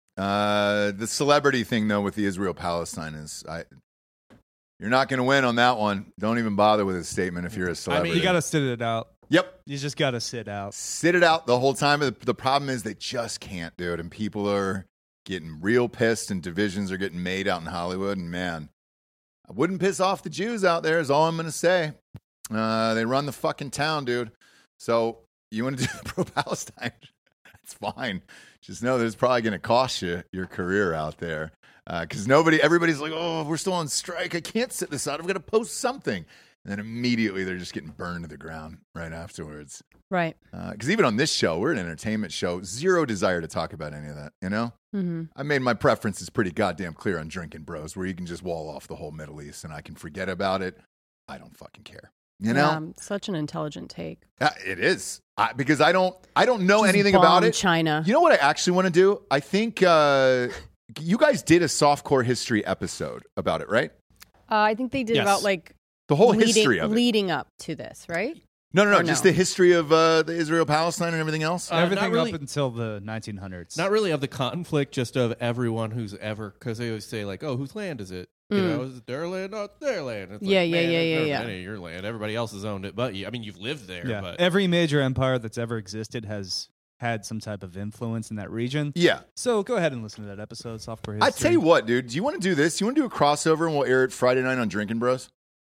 Uh, the celebrity thing, though, with the Israel Palestine is I. You're not going to win on that one. Don't even bother with a statement if you're a celebrity. You got to sit it out. Yep. You just got to sit out. Sit it out the whole time. The, the problem is they just can't do it, and people are getting real pissed, and divisions are getting made out in Hollywood. And man, I wouldn't piss off the Jews out there. Is all I'm going to say. Uh, they run the fucking town, dude. So you want to do the pro-Palestine? That's fine. Just know that it's probably going to cost you your career out there. Because uh, nobody, everybody's like, oh, we're still on strike. I can't sit this out. I've got to post something. And then immediately they're just getting burned to the ground right afterwards. Right. Because uh, even on this show, we're an entertainment show. Zero desire to talk about any of that, you know? Mm-hmm. I made my preferences pretty goddamn clear on Drinking Bros, where you can just wall off the whole Middle East and I can forget about it. I don't fucking care. You know? Yeah, such an intelligent take. Uh, it is. I, because I don't, I don't know Just anything bomb about it. China. You know what I actually want to do? I think uh, you guys did a softcore history episode about it, right? Uh, I think they did Yes. about like The whole leading, history of it. leading up to this, right? No, no, no. Or Just no? the history of uh, the Israel Palestine and everything else. Uh, Everything not really- up until the nineteen hundreds. Not really of the conflict, just of everyone who's ever, because they always say like, "Oh, whose land is it? You Mm. know, is it their land, not their land?" It's Yeah, like, yeah, man, yeah, it's yeah, never yeah. been any of your land. Everybody else has owned it, but you. I mean, you've lived there. Yeah. But Every major empire that's ever existed has had some type of influence in that region. Yeah. So go ahead and listen to that episode, Software History. I tell you what, dude. Do you want to do this? You want to do a crossover and we'll air it Friday night on Drinking Bros?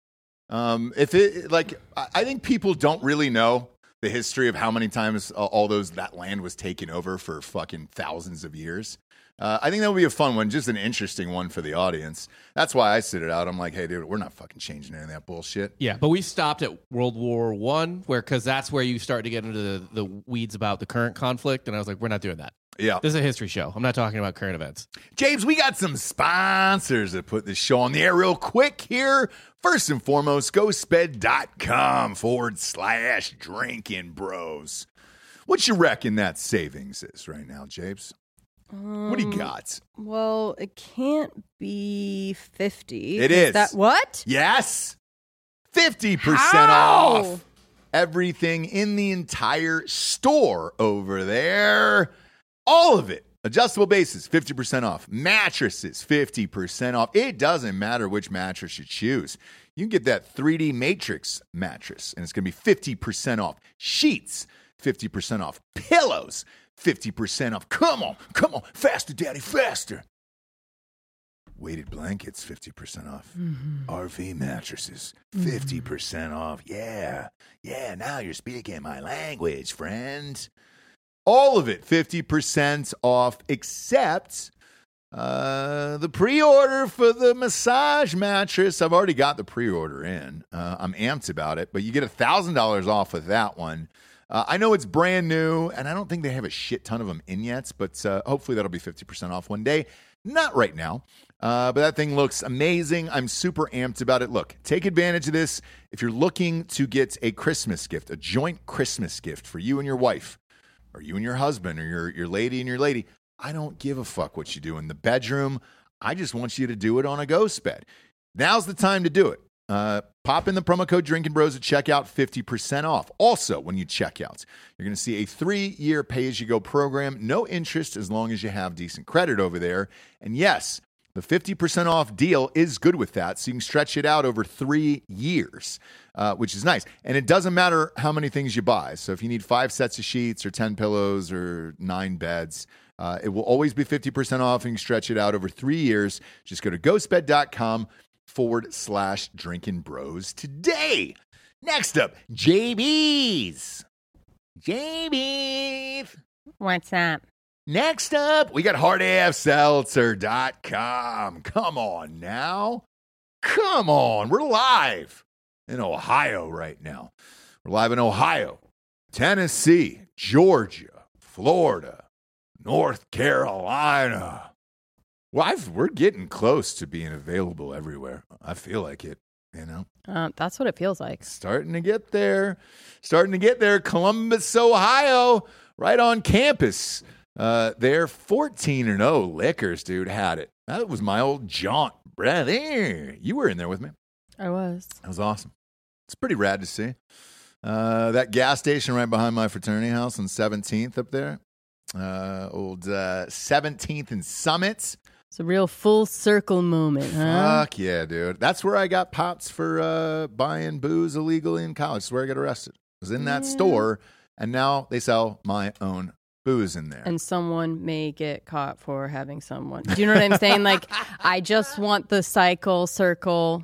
Um, if it like, I I think people don't really know the history of how many times uh, all those that land was taken over for fucking thousands of years. Uh, I think that would be a fun one, just an interesting one for the audience. That's why I sit it out. I'm like, hey, dude, we're not fucking changing any of that bullshit. yeah, but we stopped at World War One, where because that's where you start to get into the, the weeds about the current conflict, and I was like, we're not doing that. Yeah. This is a history show. I'm not talking about current events. James, we got some sponsors that put this show on the air real quick here. First and foremost, GoSped.com forward slash Drinking Bros. What you reckon that savings is right now, James? What do you got? Well, it can't be fifty. It is. That what? Yes. fifty percent How? off everything in the entire store over there. All of it. Adjustable bases, fifty percent off. Mattresses, fifty percent off. It doesn't matter which mattress you choose. You can get that three D Matrix mattress, and it's going to be fifty percent off. Sheets, fifty percent off. Pillows, fifty percent off. Come on, come on. Faster, Daddy, faster. Weighted blankets, fifty percent off. Mm-hmm. R V mattresses, fifty percent off. Yeah, yeah, now you're speaking my language, friend. All of it, fifty percent off, except uh, the pre-order for the massage mattress. I've already got the pre-order in. Uh, I'm amped about it, but you get one thousand dollars off with that one. Uh, I know it's brand new, and I don't think they have a shit ton of them in yet, but uh, hopefully that'll be fifty percent off one day. Not right now, uh, but that thing looks amazing. I'm super amped about it. Look, take advantage of this. If you're looking to get a Christmas gift, a joint Christmas gift for you and your wife, or you and your husband, or your, your lady and your lady, I don't give a fuck what you do in the bedroom. I just want you to do it on a ghost bed. Now's the time to do it. Uh, pop in the promo code Drinking Bros at checkout, fifty percent off. Also, when you check out, you're going to see a three-year pay-as-you-go program, no interest as long as you have decent credit over there. And yes, the fifty percent off deal is good with that, so you can stretch it out over three years, uh, which is nice. And it doesn't matter how many things you buy. So if you need five sets of sheets or ten pillows or nine beds, uh, it will always be fifty percent off, and you can stretch it out over three years. Just go to ghostbed.com forward slash Drinking Bros today. Next up, J B's. J B's. What's that? Next up, we got hard A F seltzer dot com. Come on now. Come on. We're live in Ohio right now. We're live in Ohio, Tennessee, Georgia, Florida, North Carolina. Well, I've, we're getting close to being available everywhere. I feel like it, you know. Uh, that's what it feels like. Starting to get there. Starting to get there. Columbus, Ohio, right on campus. Uh, they're fourteen and oh Liquors, dude, had it. That was my old jaunt, brother. You were in there with me. I was. That was awesome. It's pretty rad to see. Uh, that gas station right behind my fraternity house on seventeenth up there. Uh, old uh, seventeenth and Summit. It's a real full circle moment, huh? Fuck yeah, dude. That's where I got pops for uh, buying booze illegally in college. That's where I got arrested. I was in that Yeah. store, and now they sell my own booze in there. And someone may get caught for having someone. Do you know what I'm saying? Like, I just want the cycle, circle,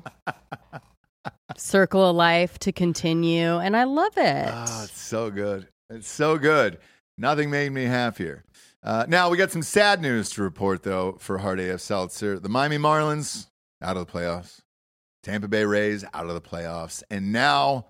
circle of life to continue, and I love it. Oh, it's so good. It's so good. Nothing made me happier. Uh, now, we got some sad news to report, though, for Hard A F Seltzer. The Miami Marlins, out of the playoffs. Tampa Bay Rays, out of the playoffs. And now,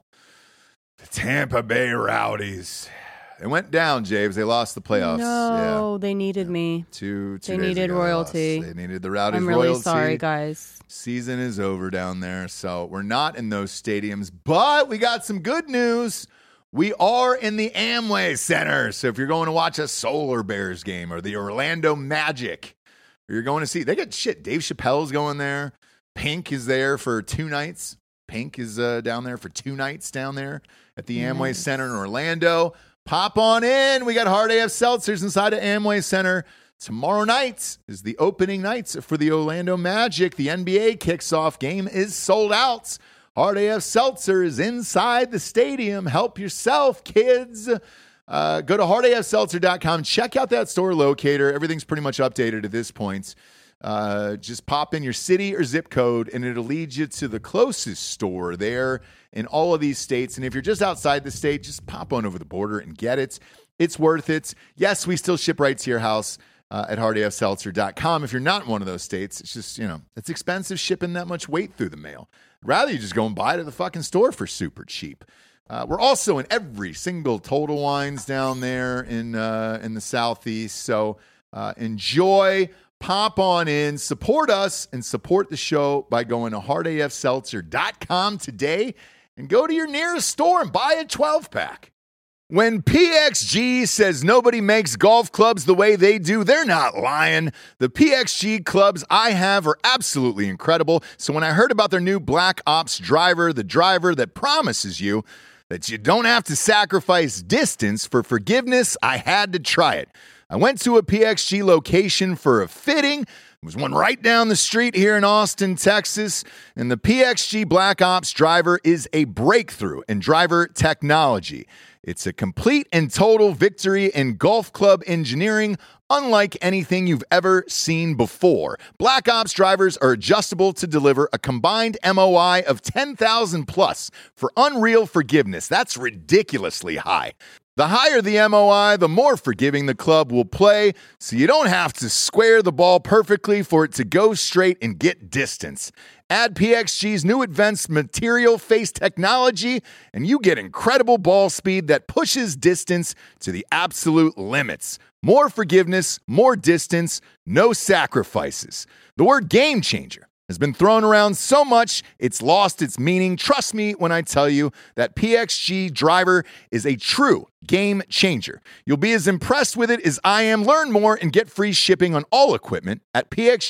the Tampa Bay Rowdies. They went down, James. They lost the playoffs. No, yeah. they needed me. Two, two They days needed ago, they royalty. lost. They needed the Rowdies I'm really royalty. sorry, guys. Season is over down there, so we're not in those stadiums. But we got some good news. We are in the Amway Center. So if you're going to watch a Solar Bears game or the Orlando Magic, or you're going to see, they got shit. Dave Chappelle's going there. Pink is there for two nights. Pink is uh, down there for two nights down there at the Amway Nice. Center in Orlando. Pop on in. We got Hard A F Seltzers inside of Amway Center. Tomorrow night is the opening nights for the Orlando Magic. The N B A kicks off. Game is sold out. Hard A F Seltzer is inside the stadium. Help yourself, kids. Uh, go to hard A F seltzer dot com. Check out that store locator. Everything's pretty much updated at this point. Uh, just pop in your city or zip code, and it'll lead you to the closest store there in all of these states. And if you're just outside the state, just pop on over the border and get it. It's worth it. Yes, we still ship right to your house uh, at hard A F seltzer dot com. If you're not in one of those states, it's just, you know, it's expensive shipping that much weight through the mail. Rather, you just go and buy it at the fucking store for super cheap. Uh, we're also in every single Total Wines down there in uh, in the Southeast. So uh, enjoy. Pop on in, support us, and support the show by going to hard A F seltzer dot com today and go to your nearest store and buy a twelve-pack. When P X G says nobody makes golf clubs the way they do, they're not lying. The P X G clubs I have are absolutely incredible. So when I heard about their new Black Ops driver, the driver that promises you that you don't have to sacrifice distance for forgiveness, I had to try it. I went to a P X G location for a fitting. There was one right down the street here in Austin, Texas. And the P X G Black Ops driver is a breakthrough in driver technology. It's a complete and total victory in golf club engineering, unlike anything you've ever seen before. Black Ops drivers are adjustable to deliver a combined M O I of ten thousand plus for unreal forgiveness. That's ridiculously high. The higher the M O I, the more forgiving the club will play, so you don't have to square the ball perfectly for it to go straight and get distance. Add P X G's new advanced material face technology, and you get incredible ball speed that pushes distance to the absolute limits. More forgiveness, more distance, no sacrifices. The word game changer has been thrown around so much, it's lost its meaning. Trust me when I tell you that P X G driver is a true game changer. You'll be as impressed with it as I am. Learn more and get free shipping on all equipment at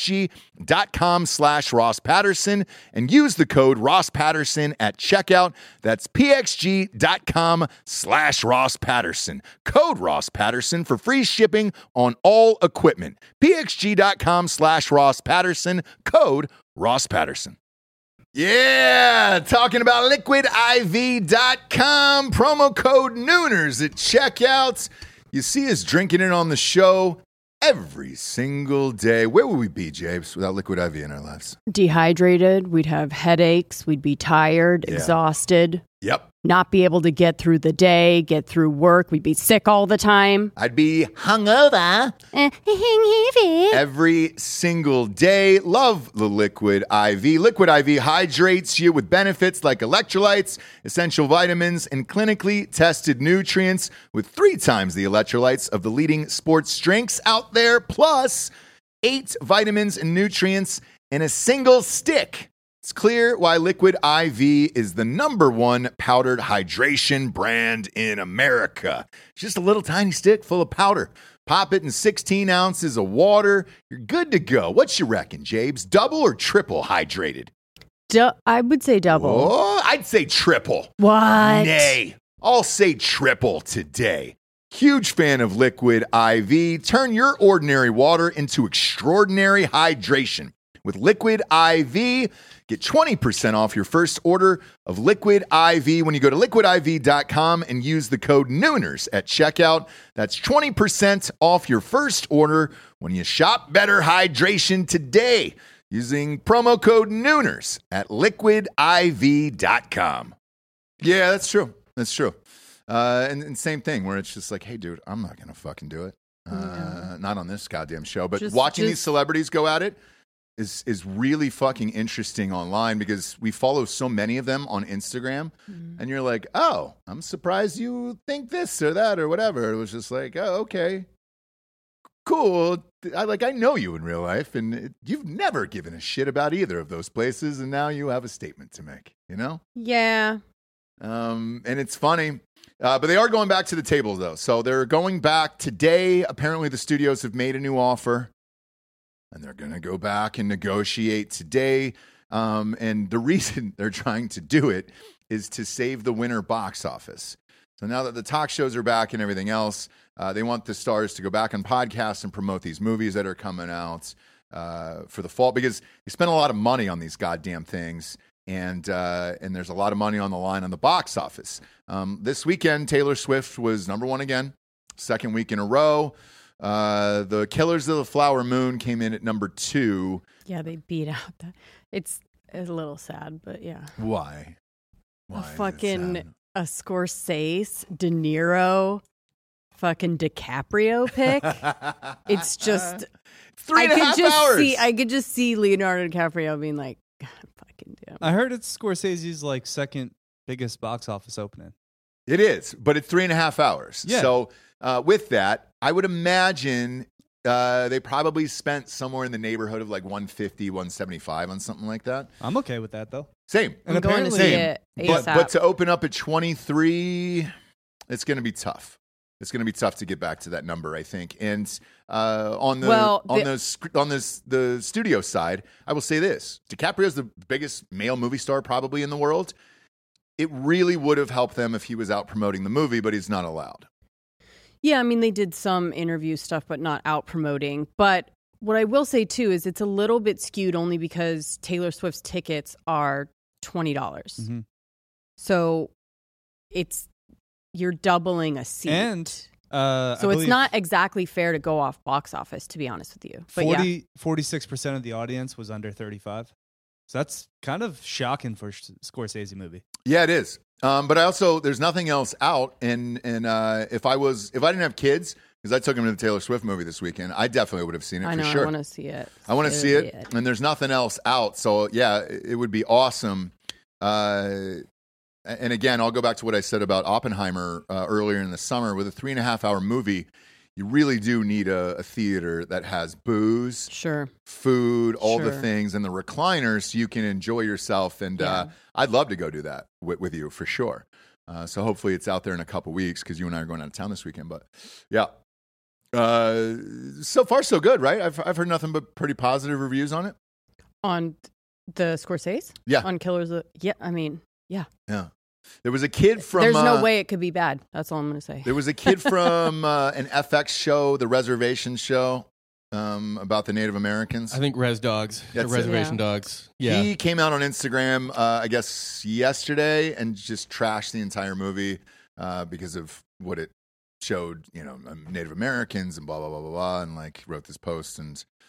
pxg.com slash Ross Patterson and use the code Ross Patterson at checkout. That's pxg.com slash Ross Patterson. Code Ross Patterson for free shipping on all equipment. pxg.com slash Ross Patterson. Code Ross Patterson. Yeah, talking about liquid I V dot com, promo code Nooners at checkout. You see us drinking it on the show every single day. Where would we be, James, without liquid I V in our lives? Dehydrated, we'd have headaches, we'd be tired, Yeah. exhausted, Yep. not be able to get through the day, get through work. We'd be sick all the time. I'd be hungover every single day. Love the Liquid I V. Liquid I V hydrates you with benefits like electrolytes, essential vitamins, and clinically tested nutrients with three times the electrolytes of the leading sports drinks out there, plus eight vitamins and nutrients in a single stick. It's clear why Liquid I V is the number one powdered hydration brand in America. It's just a little tiny stick full of powder. Pop it in sixteen ounces of water. You're good to go. What you reckon, Jabes? Double or triple hydrated? Du- I would say double. Oh, I'd say triple. What? Nay, I'll say triple today. Huge fan of Liquid I V. Turn your ordinary water into extraordinary hydration. With Liquid I V, get twenty percent off your first order of Liquid I V when you go to liquid I V dot com and use the code Nooners at checkout. That's twenty percent off your first order when you shop better hydration today using promo code Nooners at liquid I V dot com. Yeah, that's true. That's true. Uh, and, and same thing where it's just like, hey, dude, I'm not going to fucking do it. Uh, yeah. Not on this goddamn show. But just, watching just... these celebrities go at it is is really fucking interesting online because we follow so many of them on Instagram. Mm-hmm. And you're like, oh, I'm surprised you think this or that or whatever. It was just like, oh, okay. Cool. I like I know you in real life, and it, you've never given a shit about either of those places, and now you have a statement to make, you know? Yeah. Um, and it's funny. Uh, but they are going back to the table, though. So they're going back today. Apparently, the studios have made a new offer, and they're going to go back and negotiate today. Um, and the reason they're trying to do it is to save the winter box office. So now that the talk shows are back and everything else, uh, they want the stars to go back on podcasts and promote these movies that are coming out uh, for the fall, because they spend a lot of money on these goddamn things. And uh, and there's a lot of money on the line on the box office. Um, this weekend, Taylor Swift was number one again, second week in a row. Uh, the Killers of the Flower Moon came in at number two. Yeah, they beat out that. It's a little sad, but yeah. Why? Why a fucking a Scorsese, De Niro, fucking DiCaprio pick. It's just three and I a could half just hours. See, I could just see Leonardo DiCaprio being like, God, fucking damn. I heard it's Scorsese's like second biggest box office opening. It is, but it's three and a half hours. Yeah. So uh, with that, I would imagine uh, they probably spent somewhere in the neighborhood of like one fifty, one seventy-five on something like that. I'm okay with that though. Same. I'm going to see Same. it But, ASAP. but to open up at twenty-three, it's going to be tough. It's going to be tough to get back to that number, I think. And uh, on the Well, on the- the sc- on this the studio side, I will say this: DiCaprio's the biggest male movie star probably in the world. It really would have helped them if he was out promoting the movie, but he's not allowed. Yeah, I mean, they did some interview stuff, but not out promoting. But what I will say, too, is it's a little bit skewed only because Taylor Swift's tickets are twenty dollars. Mm-hmm. So it's, you're doubling a seat. And uh, so I it's believe not exactly fair to go off box office, to be honest with you. But forty, yeah. forty-six percent of the audience was under thirty-five. So that's kind of shocking for a Scorsese movie. Yeah, it is. Um, but I also, there's nothing else out. And and uh, if I was, if I didn't have kids, because I took them to the Taylor Swift movie this weekend, I definitely would have seen it I for know, sure. I want to see it. I want to So see it. bad. And there's nothing else out. So yeah, it it would be awesome. Uh, and again, I'll go back to what I said about Oppenheimer uh, earlier in the summer. With a three and a half hour movie, you really do need a, a theater that has booze, Sure. food, all the Sure. things, and the recliners so you can enjoy yourself. And uh, Yeah. I'd love to go do that with, with you for sure. Uh, so hopefully it's out there in a couple weeks because you and I are going out of town this weekend. But yeah, uh, so far so good, right? I've I've heard nothing but pretty positive reviews on it. On the Scorsese? Yeah. On Killers of... Yeah, I mean, yeah. Yeah, there was a kid from. There's no uh, way it could be bad. That's all I'm going to say. There was a kid from uh, an F X show, the Reservation show, um, about the Native Americans. I think Res Dogs, That's the it. Reservation Yeah. Dogs. Yeah. He came out on Instagram, uh, I guess yesterday, and just trashed the entire movie uh, because of what it showed, you know, um, Native Americans and blah blah blah blah blah, and like wrote this post and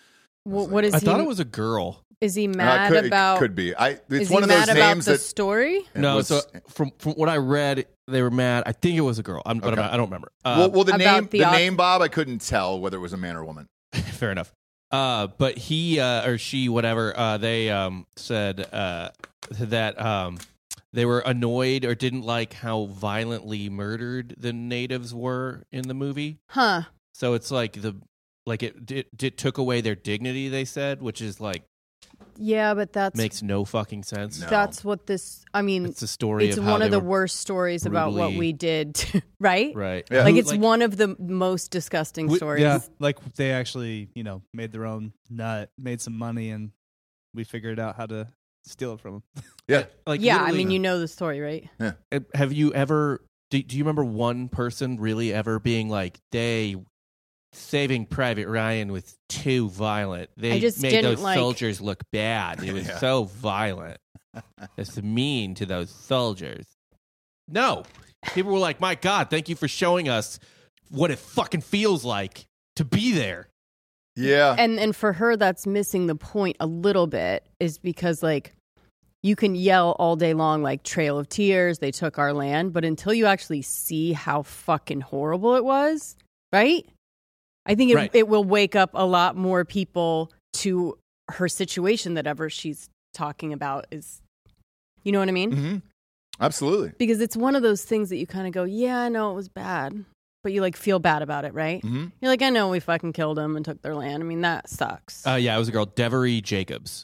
Wh- what is I he? thought it was a girl. Is he Uh, mad could, about? It could be. I. It's is one he of those mad about names the that. story? it No, was- so from from what I read, they were mad. I think it was a girl. I'm, but Okay. I'm, I don't remember. Uh, well, well, the about name, the the auth- name, Bob, I couldn't tell whether it was a man or a woman. fair enough. Uh, but he uh, or she, whatever, uh, they um, said uh, that um, they were annoyed or didn't like how violently murdered the natives were in the movie. Huh. So it's like the like it it, it took away their dignity. They said, which is like Yeah, but that's makes no fucking sense. No. that's what this. I mean, It's a story. it's of how one of they the were- worst stories about what brutally- we did, to, right? right. Yeah. Like Who- it's one of the most disgusting We- stories. Yeah, like they actually, you know, made their own nut, made some money, and we figured out how to steal it from them. Yeah. Like yeah, I literally- mean, you know the story, right? Uh, Have you ever? Do, do you remember one person really ever being like, they Saving Private Ryan was too violent. They I just made didn't those like- soldiers look bad. It was Yeah. so violent. It's mean to those soldiers. No, people were like, my God, thank you for showing us what it fucking feels like to be there. Yeah. And and for her, that's missing the point a little bit, is because like you can yell all day long like Trail of Tears, they took our land, but until you actually see how fucking horrible it was, right? I think it, Right. it will wake up a lot more people to her situation that ever she's talking about is, you know what I mean? hmm Absolutely. Because it's one of those things that you kind of go, yeah, I know it was bad, but you like feel bad about it, right? hmm You're like, I know we fucking killed them and took their land. I mean, that sucks. Uh, yeah, it was a girl, Devery Jacobs.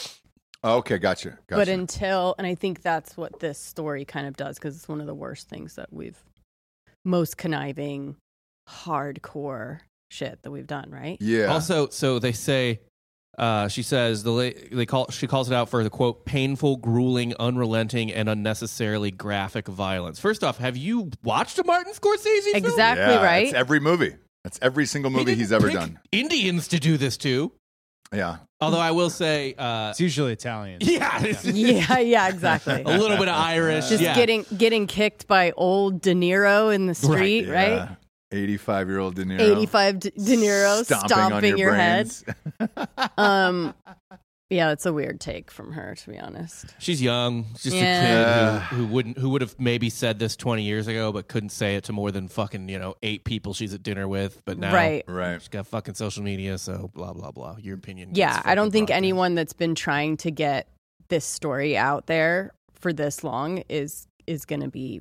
Okay, gotcha. Gotcha. But until, and I think that's what this story kind of does, because it's one of the worst things that we've, most conniving, hardcore shit that we've done, right? yeah. Also, so they say, uh, she says the la- they call she calls it out for the quote painful, grueling, unrelenting, and unnecessarily graphic violence. First off, have you watched a Martin Scorsese film? Exactly yeah, right. It's every movie. That's every single He movie didn't he's ever pick done. Indians to do this to. Yeah. Although I will say, uh, It's usually Italian. yeah, it's- yeah, yeah, exactly. a little bit of Irish. Just yeah. getting getting kicked by old De Niro in the street, right? Yeah. eighty-five-year-old De Niro. eighty-five De De Niro stomping, on your, your head. brains. Um, yeah, it's a weird take from her, to be honest. She's young. She's just Yeah. a Yeah. kid who, who wouldn't who would have maybe said this twenty years ago, but couldn't say it to more than fucking you know eight people she's at dinner with. But now, Right. Right. she's got fucking social media, so blah blah blah. Your opinion. gets Yeah, I don't fucking think broadcast. anyone that's been trying to get this story out there for this long is is going to be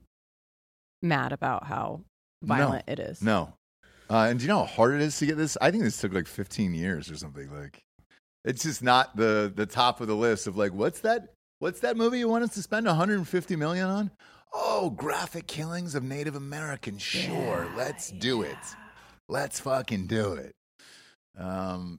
mad about how violent it is. No. Uh, and do you know how hard it is to get this? I think this took like fifteen years or something. Like, it's just not the the top of the list of like, what's that? What's that movie you want us to spend one hundred fifty million on? Oh, graphic killings of Native Americans. Sure, let's do it. Let's fucking do it. Um,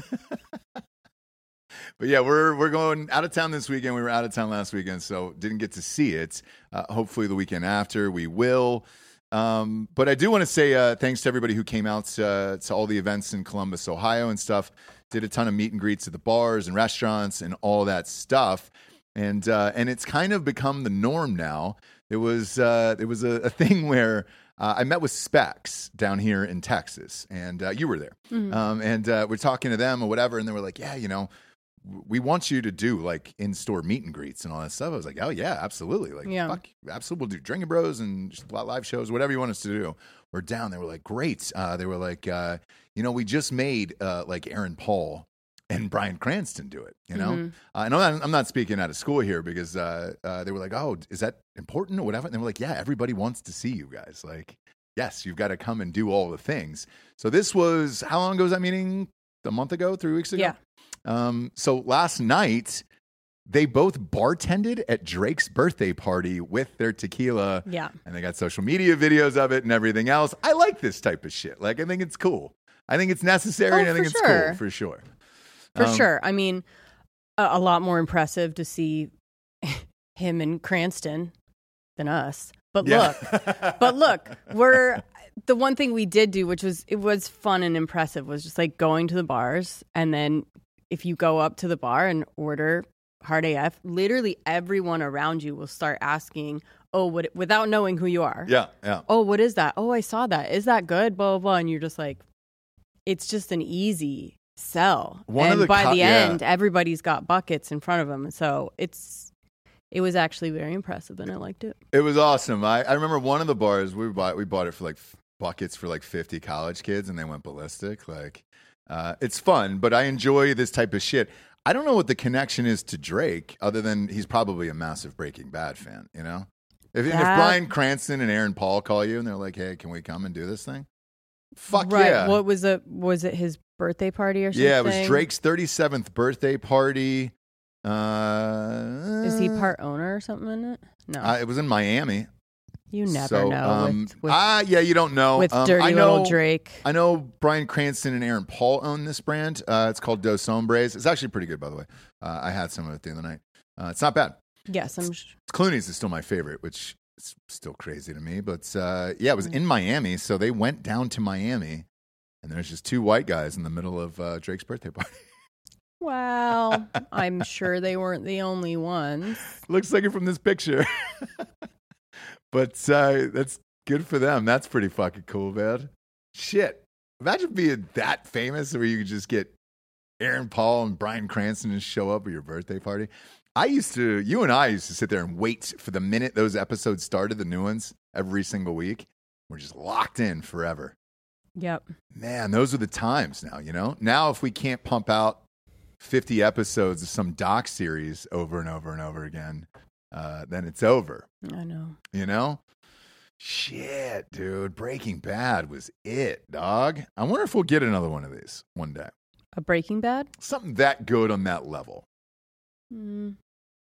but yeah, we're we're going out of town this weekend. We were out of town last weekend, so didn't get to see it. Uh, hopefully, the weekend after we will. Um, but I do want to say uh, thanks to everybody who came out uh, to all the events in Columbus, Ohio, and stuff. Did a ton of meet and greets at the bars and restaurants and all that stuff. And uh, and it's kind of become the norm now. It was uh, it was a, a thing where uh, I met with Specs down here in Texas, and uh, you were there. Mhm. Um, and uh, we're talking to them or whatever, and they were like, "Yeah, you know, we want you to do like in-store meet and greets and all that stuff." I was like, "Oh yeah, absolutely! Like, Yeah. fuck, absolutely. We'll do Drinking Bros and just live shows, whatever you want us to do." We're down. They were like, "Great." Uh, they were like, uh, "You know, we just made uh, like Aaron Paul and Bryan Cranston do it." You know, Mhm. uh, and I'm not, I'm not speaking out of school here because uh, uh, they were like, "Oh, is that important or whatever?" And they were like, "Yeah, everybody wants to see you guys. Like, yes, you've got to come and do all the things." So this was how long ago was that meeting? A month ago, three weeks ago. Yeah. Um, so last night, they both bartended at Drake's birthday party with their tequila, Yeah. and they got social media videos of it and everything else. I like this type of shit. Like, I think it's cool. I think it's necessary, Oh, and I think for it's sure. cool for sure. For Um, sure. I mean, a, a lot more impressive to see him and Cranston than us. But Yeah. look, but look, we're the one thing we did do, which was it was fun and impressive, was just like going to the bars, and then if you go up to the bar and order hard A F, literally everyone around you will start asking, "Oh, what?" without knowing who you are. yeah, yeah. Oh, what is that? Oh, I saw that. Is that good? Blah blah blah. And you're just like, it's just an easy sell. One and of the by co- the yeah. end, everybody's got buckets in front of them. So it's it was actually very impressive, and I liked it. It was awesome. I, I remember one of the bars we bought. We bought it for like f- buckets for like fifty college kids, and they went ballistic. Like, uh, it's fun, but I enjoy this type of shit. I don't know what the connection is to Drake, other than he's probably a massive Breaking Bad fan. You know, if, if That- Bryan Cranston and Aaron Paul call you and they're like, "Hey, can we come and do this thing?" Fuck right. yeah! What was it? Was it his birthday party or something? Yeah, it was Drake's thirty-seventh birthday party. Uh, Is he part owner or something in it? No, Uh, it was in Miami. you never so, know. Um, with with, ah, yeah, you don't know. with um, dirty I know, little Drake. I know Bryan Cranston and Aaron Paul own this brand. Uh, it's called Dos Hombres. It's actually pretty good, by the way. Uh, I had some of it the other night. Uh, it's not bad. Yes, I'm. Sh- Clooney's is still my favorite, which is still crazy to me. But uh, yeah, it was in Miami, so they went down to Miami, and there's just two white guys in the middle of uh, Drake's birthday party. Well, I'm sure they weren't the only ones. Looks like it from this picture. But uh, that's good for them. That's pretty fucking cool, man. Shit. Imagine being that famous where you could just get Aaron Paul and Bryan Cranston to show up at your birthday party. I used to, you and I used to sit there and wait for the minute those episodes started, the new ones, every single week. We're just locked in forever. Yep. Man, those are the times now, you know? Now, if we can't pump out fifty episodes of some doc series over and over and over again, uh, then it's over. I know. You know? Shit, dude. Breaking Bad was it, dog. I wonder if we'll get another one of these one day. A Breaking Bad? Something that good on that level. Mm.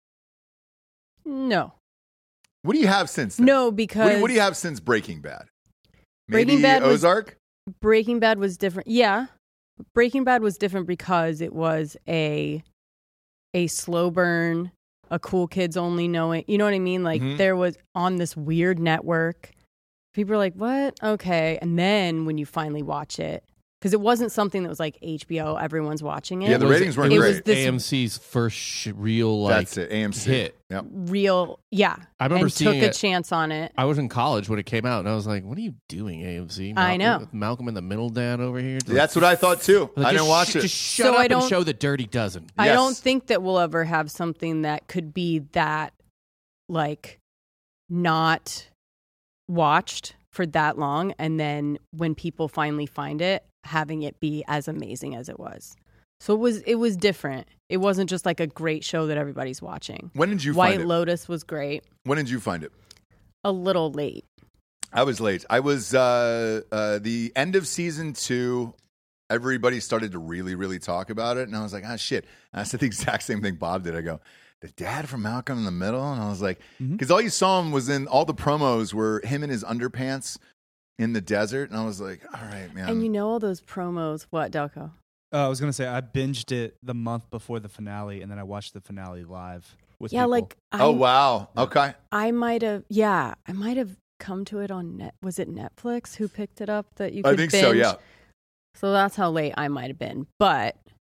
No. What do you have since then? No, What because do, what do you have since Breaking Bad? Maybe Breaking Bad was- Ozark? Breaking Bad was different. Yeah. Breaking Bad was different because it was a a slow burn, a cool kids only knowing. You know what I mean? Like Mhm. there was on this weird network. People are like, "What?" Okay. And then when you finally watch it, because it wasn't something that was like H B O, everyone's watching it. Yeah, the was- ratings weren't it great. was this- A M C's first sh- real like That's it. A M C. hit. Yep. Real, yeah. I remember and seeing took a it. chance on it. I was in college when it came out, and I was like, "What are you doing, A M C?" I know. with Malcolm in the Middle down over here. That's what I thought too. Like, I just didn't watch sh- it. Just shut So up I don't- and show the Dirty Dozen. I Yes. don't think that we'll ever have something that could be that, like, not watched for that long. And then when people finally find it, having it be as amazing as it was. So it was, it was different. It wasn't just like a great show that everybody's watching. When did you White find it? Lotus was great. When did you find it? A little late. I was late. I was uh, uh, the end of season two. Everybody started to really, really talk about it, and I was like, "Ah, shit!" And I said the exact same thing Bob did. I go, "The dad from Malcolm in the Middle," and I was like, "Because Mhm. all you saw him was in all the promos were him in his underpants in the desert," and I was like, "All right, man." And you know all those promos. What, Delco? Uh, I was gonna say I binged it the month before the finale, and then I watched the finale live with Yeah, people. like I, oh wow, okay. I might have. Yeah, I might have come to it on net. Was it Netflix who picked it up that you? I Could think binge? so. Yeah. So that's how late I might have been. But,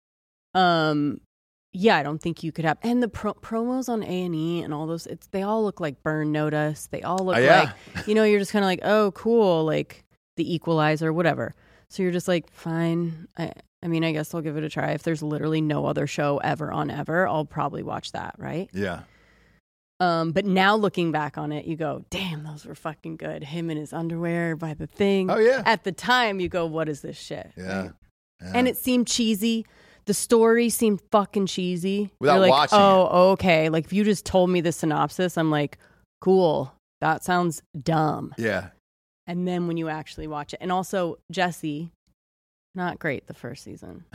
um, yeah, I don't think you could have. And the pro- promos on A and E and all those, it's they all look like Burn Notice. They all look Oh, yeah. like, you know, you're just kind of like, oh, cool, like The Equalizer, whatever. So you're just like, fine. I, I mean, I guess I'll give it a try. If there's literally no other show ever on ever, I'll probably watch that, right? Yeah. Um, but now looking back on it, you go, damn, those were fucking good. Him in his underwear by the thing. Oh yeah. At the time, you go, what is this shit? Yeah. Right? Yeah. And it seemed cheesy. The story seemed fucking cheesy. Without You're like, watching oh, okay. Like if you just told me the synopsis, I'm like, cool. That sounds dumb. yeah. And then when you actually watch it, and also Jesse, not great the first season.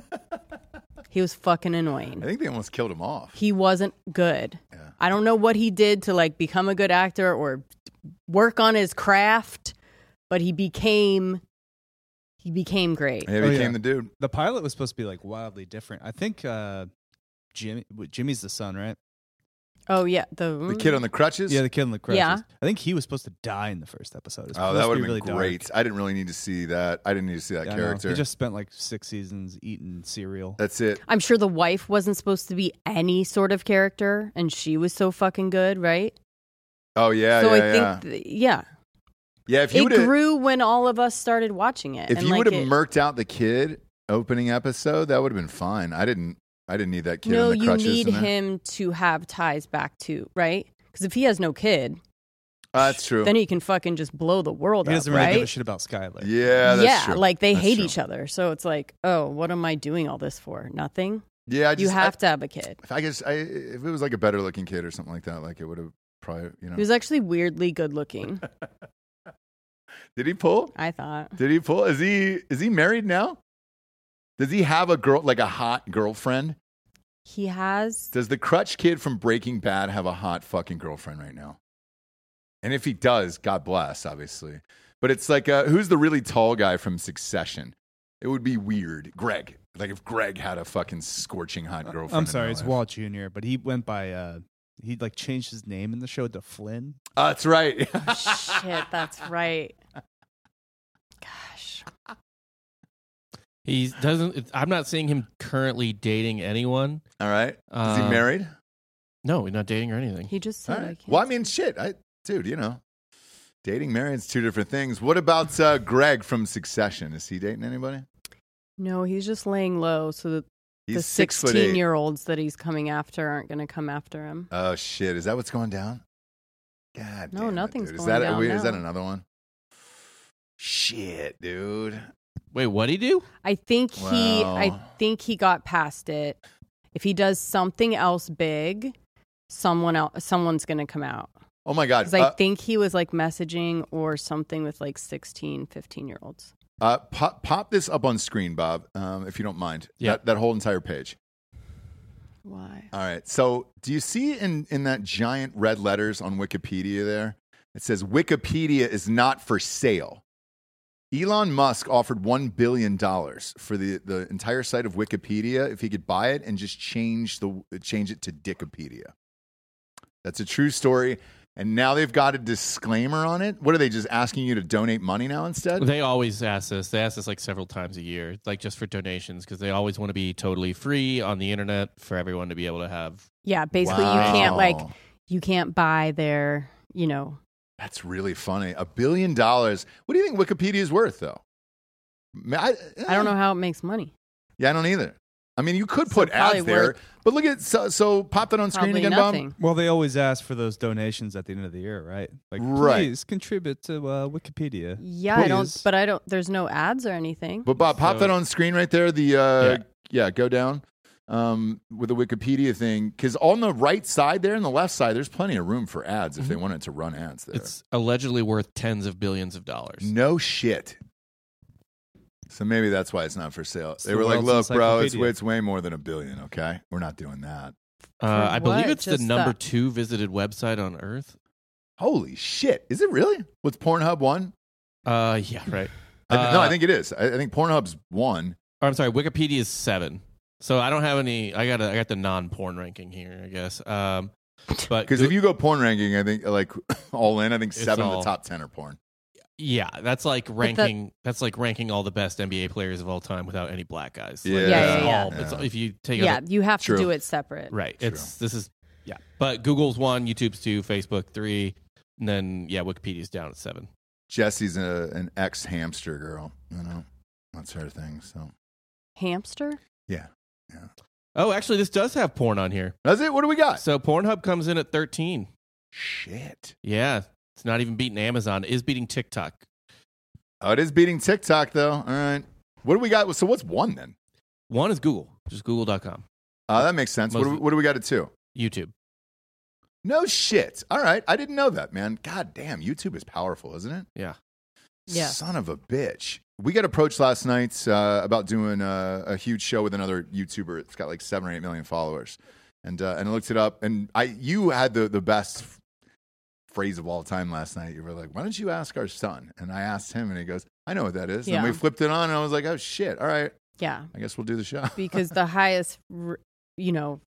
He was fucking annoying. I think they almost killed him off. He wasn't good. Yeah. I don't know what he did to like become a good actor or work on his craft, but he became he became great. He Oh, became yeah. the dude. The pilot was supposed to be like wildly different. I think uh, Jimmy Jimmy's the son, right? Oh yeah, the The kid on the crutches. Yeah, the kid in the crutches. Yeah. I think he was supposed to die in the first episode. It was Oh, supposed that to would be have been really dark. great. I didn't really need to see that. I didn't need to see that Yeah, I know. character. He just spent like six seasons eating cereal. That's it. I'm sure the wife wasn't supposed to be any sort of character, and she was so fucking good, right? Oh yeah, so yeah, I yeah. think, th- yeah, yeah, if you it would have grew when all of us started watching it. if and you like would have it- murked out the kid opening episode, that would have been fine. I didn't. I didn't need that kid. No, in the you crutches need in there. him to have ties back too, right? Because if he has no kid, Uh, that's true. then he can fucking just blow the world He up, doesn't really right? give a shit about Skylar. yeah, that's yeah, true. like they That's hate true. each other. So it's like, oh, what am I doing all this for? Nothing. Yeah, I just, You have I, to have a kid. If I guess I, if it was like a better looking kid or something like that, like it would have probably, you know. He was actually weirdly good looking, Did he pull? I thought. Did he pull? Is he is he married now? Does he have a girl like a hot girlfriend? He has. Does the crutch kid from Breaking Bad have a hot fucking girlfriend right now? And if he does, God bless, obviously. But it's like, uh, who's the really tall guy from Succession? It would be weird. Greg. Like if Greg had a fucking scorching hot girlfriend. I'm in sorry, real it's life. Walt Junior, but he went by, uh, he like changed his name in the show to Flynn. Oh, that's right. Shit, that's right. Gosh. He doesn't. It's, I'm not seeing him currently dating anyone. All right. Is he Uh, married? No, he's not dating or anything. He just All said I right. can't. Well, I mean, shit. I, dude, you know, dating, married is two different things. What about uh, Greg from Succession? Is he dating anybody? No, he's just laying low so that He's the six foot eight. sixteen-year-olds that he's coming after aren't going to come after him. Oh shit! Is that what's going down? God, No, damn it, nothing's dude. Is going that down wait, Is that now. another one? Shit, dude. Wait, what'd he do? I think he Wow. I think he got past it. If he does something else big, someone else someone's going to come out. Oh my god. Cuz I Uh, think he was like messaging or something with like sixteen, fifteen-year-olds. uh, pop, pop this up on screen, Bob, um, if you don't mind. Yeah. That, that whole entire page. Why? All right. So, do you see in in that giant red letters on Wikipedia there? It says Wikipedia is not for sale. Elon Musk offered one billion dollars for the, the entire site of Wikipedia if he could buy it and just change the change it to Dickopedia. That's a true story. And now they've got a disclaimer on it. What are they just asking you to donate money now instead? They always ask this. They ask this like several times a year, like just for donations, because they always want to be totally free on the internet for everyone to be able to have. Yeah, basically Wow. you can't like you can't buy their, you know, That's really funny. A billion dollars. What do you think Wikipedia is worth, though? I, I don't know how it makes money. Yeah, I don't either. I mean, you could So put probably ads there, worth- but look at so, so pop that on screen Probably again, nothing. Bob. Well, they always ask for those donations at the end of the year, right? Like, Right. please contribute to uh, Wikipedia. Yeah, I don't Please. but I don't there's no ads or anything. But Bob, pop So- that on screen right there. The uh, Yeah. yeah. go down um, with the Wikipedia thing because on the right side there and the left side, there's plenty of room for ads if they wanted to run ads there. It's allegedly worth tens of billions of dollars. No shit. So maybe that's why it's not for sale. It's they the were like, world's "Look, bro, it's encyclopedia." it's way more than a billion. Okay, we're not doing that." Uh, For I believe what? it's the Just number that- two visited website on Earth. Holy shit! Is it really? What's Pornhub one? Uh, yeah, right. I, no, Uh, I think it is. I, I think Pornhub's one. Or, I'm sorry, Wikipedia is seven. So I don't have any. I got a, I got the non-porn ranking here, I guess. Um, but Because if you go porn ranking, I think like all in, I think It's seven of all- the top ten are porn. yeah, that's like that- ranking. that's like ranking all the best N B A players of all time without any black guys. Like, Yeah. it's Yeah, yeah, all- yeah. it's- if you take Yeah, out you have True. to do it separate. the, right, True. it's this is yeah. But Google's one, YouTube's two, Facebook three, and then yeah, Wikipedia's down at seven. Jesse's a, an ex hamster girl. You know, that's her thing. So Hamster? yeah, Oh, actually, this does have porn on here. that's it. What do we got? So Pornhub comes in at thirteen. Shit. Yeah, it's not even beating Amazon. It is beating TikTok. Oh, it is beating TikTok though. All right. What do we got? So what's one then? One is Google, just google dot com. Uh, that makes sense. What do, we, Most- what do we got at two? YouTube. No shit. All right. I didn't know that, man. God damn. YouTube is powerful, isn't it? Yeah. Yeah. Son of a bitch. We got approached last night uh, about doing a, a huge show with another YouTuber. It's got like seven or eight million followers, and uh, and I looked it up. And I, you had the the best f- phrase of all time last night. You were like, "Why don't you ask our son?" And I asked him, and he goes, "I know what that is." Yeah. And we flipped it on, and I was like, "Oh shit! All right, Yeah, I guess we'll do the show." because the highest, r- you know,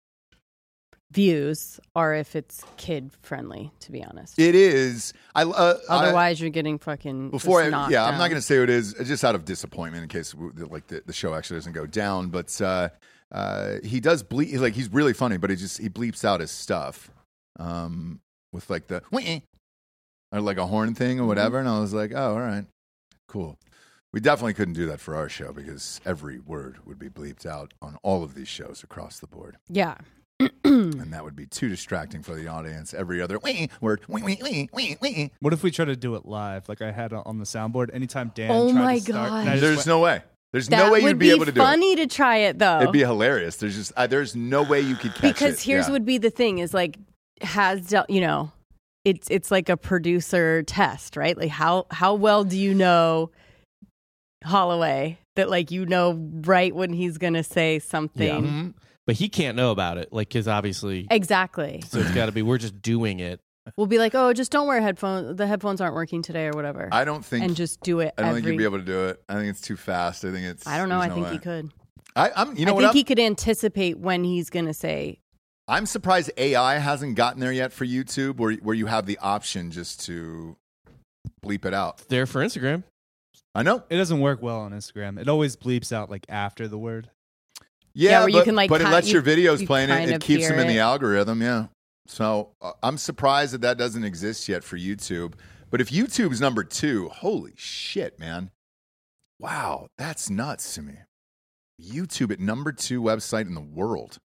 views are if it's kid friendly. To be honest, It is. I uh, I- otherwise you're getting fucking Before, just I, knocked yeah, I'm down. not going to say who it is, just out of disappointment in case like the, the show actually doesn't go down. But uh, uh, he does bleep, like he's really funny, but he just he bleeps out his stuff um, with like the "Wah-eh," or like a horn thing or whatever. And I was like, oh, all right, cool. We definitely couldn't do that for our show because every word would be bleeped out on all of these shows across the board. Yeah. And that would be too distracting for the audience. Every other wee word, wee, wee, wee, wee, wee. What if we try to do it live, like I had on the soundboard? Anytime Dan Oh tried my to start, gosh. and I just There's went- no way. There's That no way would you'd be, able to do it. funny to try it though. It'd be hilarious. There's just uh, there's no way you could catch it. because here's Yeah. would be the thing is like has Del- you know it's it's like a producer test, right? Like how how well do you know Holloway that like you know right when he's gonna say something Yeah. Mhm. But he can't know about it, like, because obviously, exactly. so it's got to be. We're just doing it. We'll be like, oh, just don't wear headphones. The headphones aren't working today or whatever, I don't think and just do it. I don't every, think you'd be able to do it. I think it's too fast. I think it's. I don't know. I there's no think way. he could. I, I'm. You know I what? think I'm, he could anticipate when he's gonna say. I'm surprised A I hasn't gotten there yet for YouTube, where where you have the option just to bleep it out. There for Instagram. I know. It doesn't work well on Instagram. It always bleeps out like after the word. Yeah, Yeah, where you but, can, like, but it ki- lets you- your videos you play and it, kind it of keeps them hear in the it. algorithm. Yeah. So uh, I'm surprised that that doesn't exist yet for YouTube. But if YouTube's number two, holy shit, man! Wow, that's nuts to me. YouTube at number two website in the world.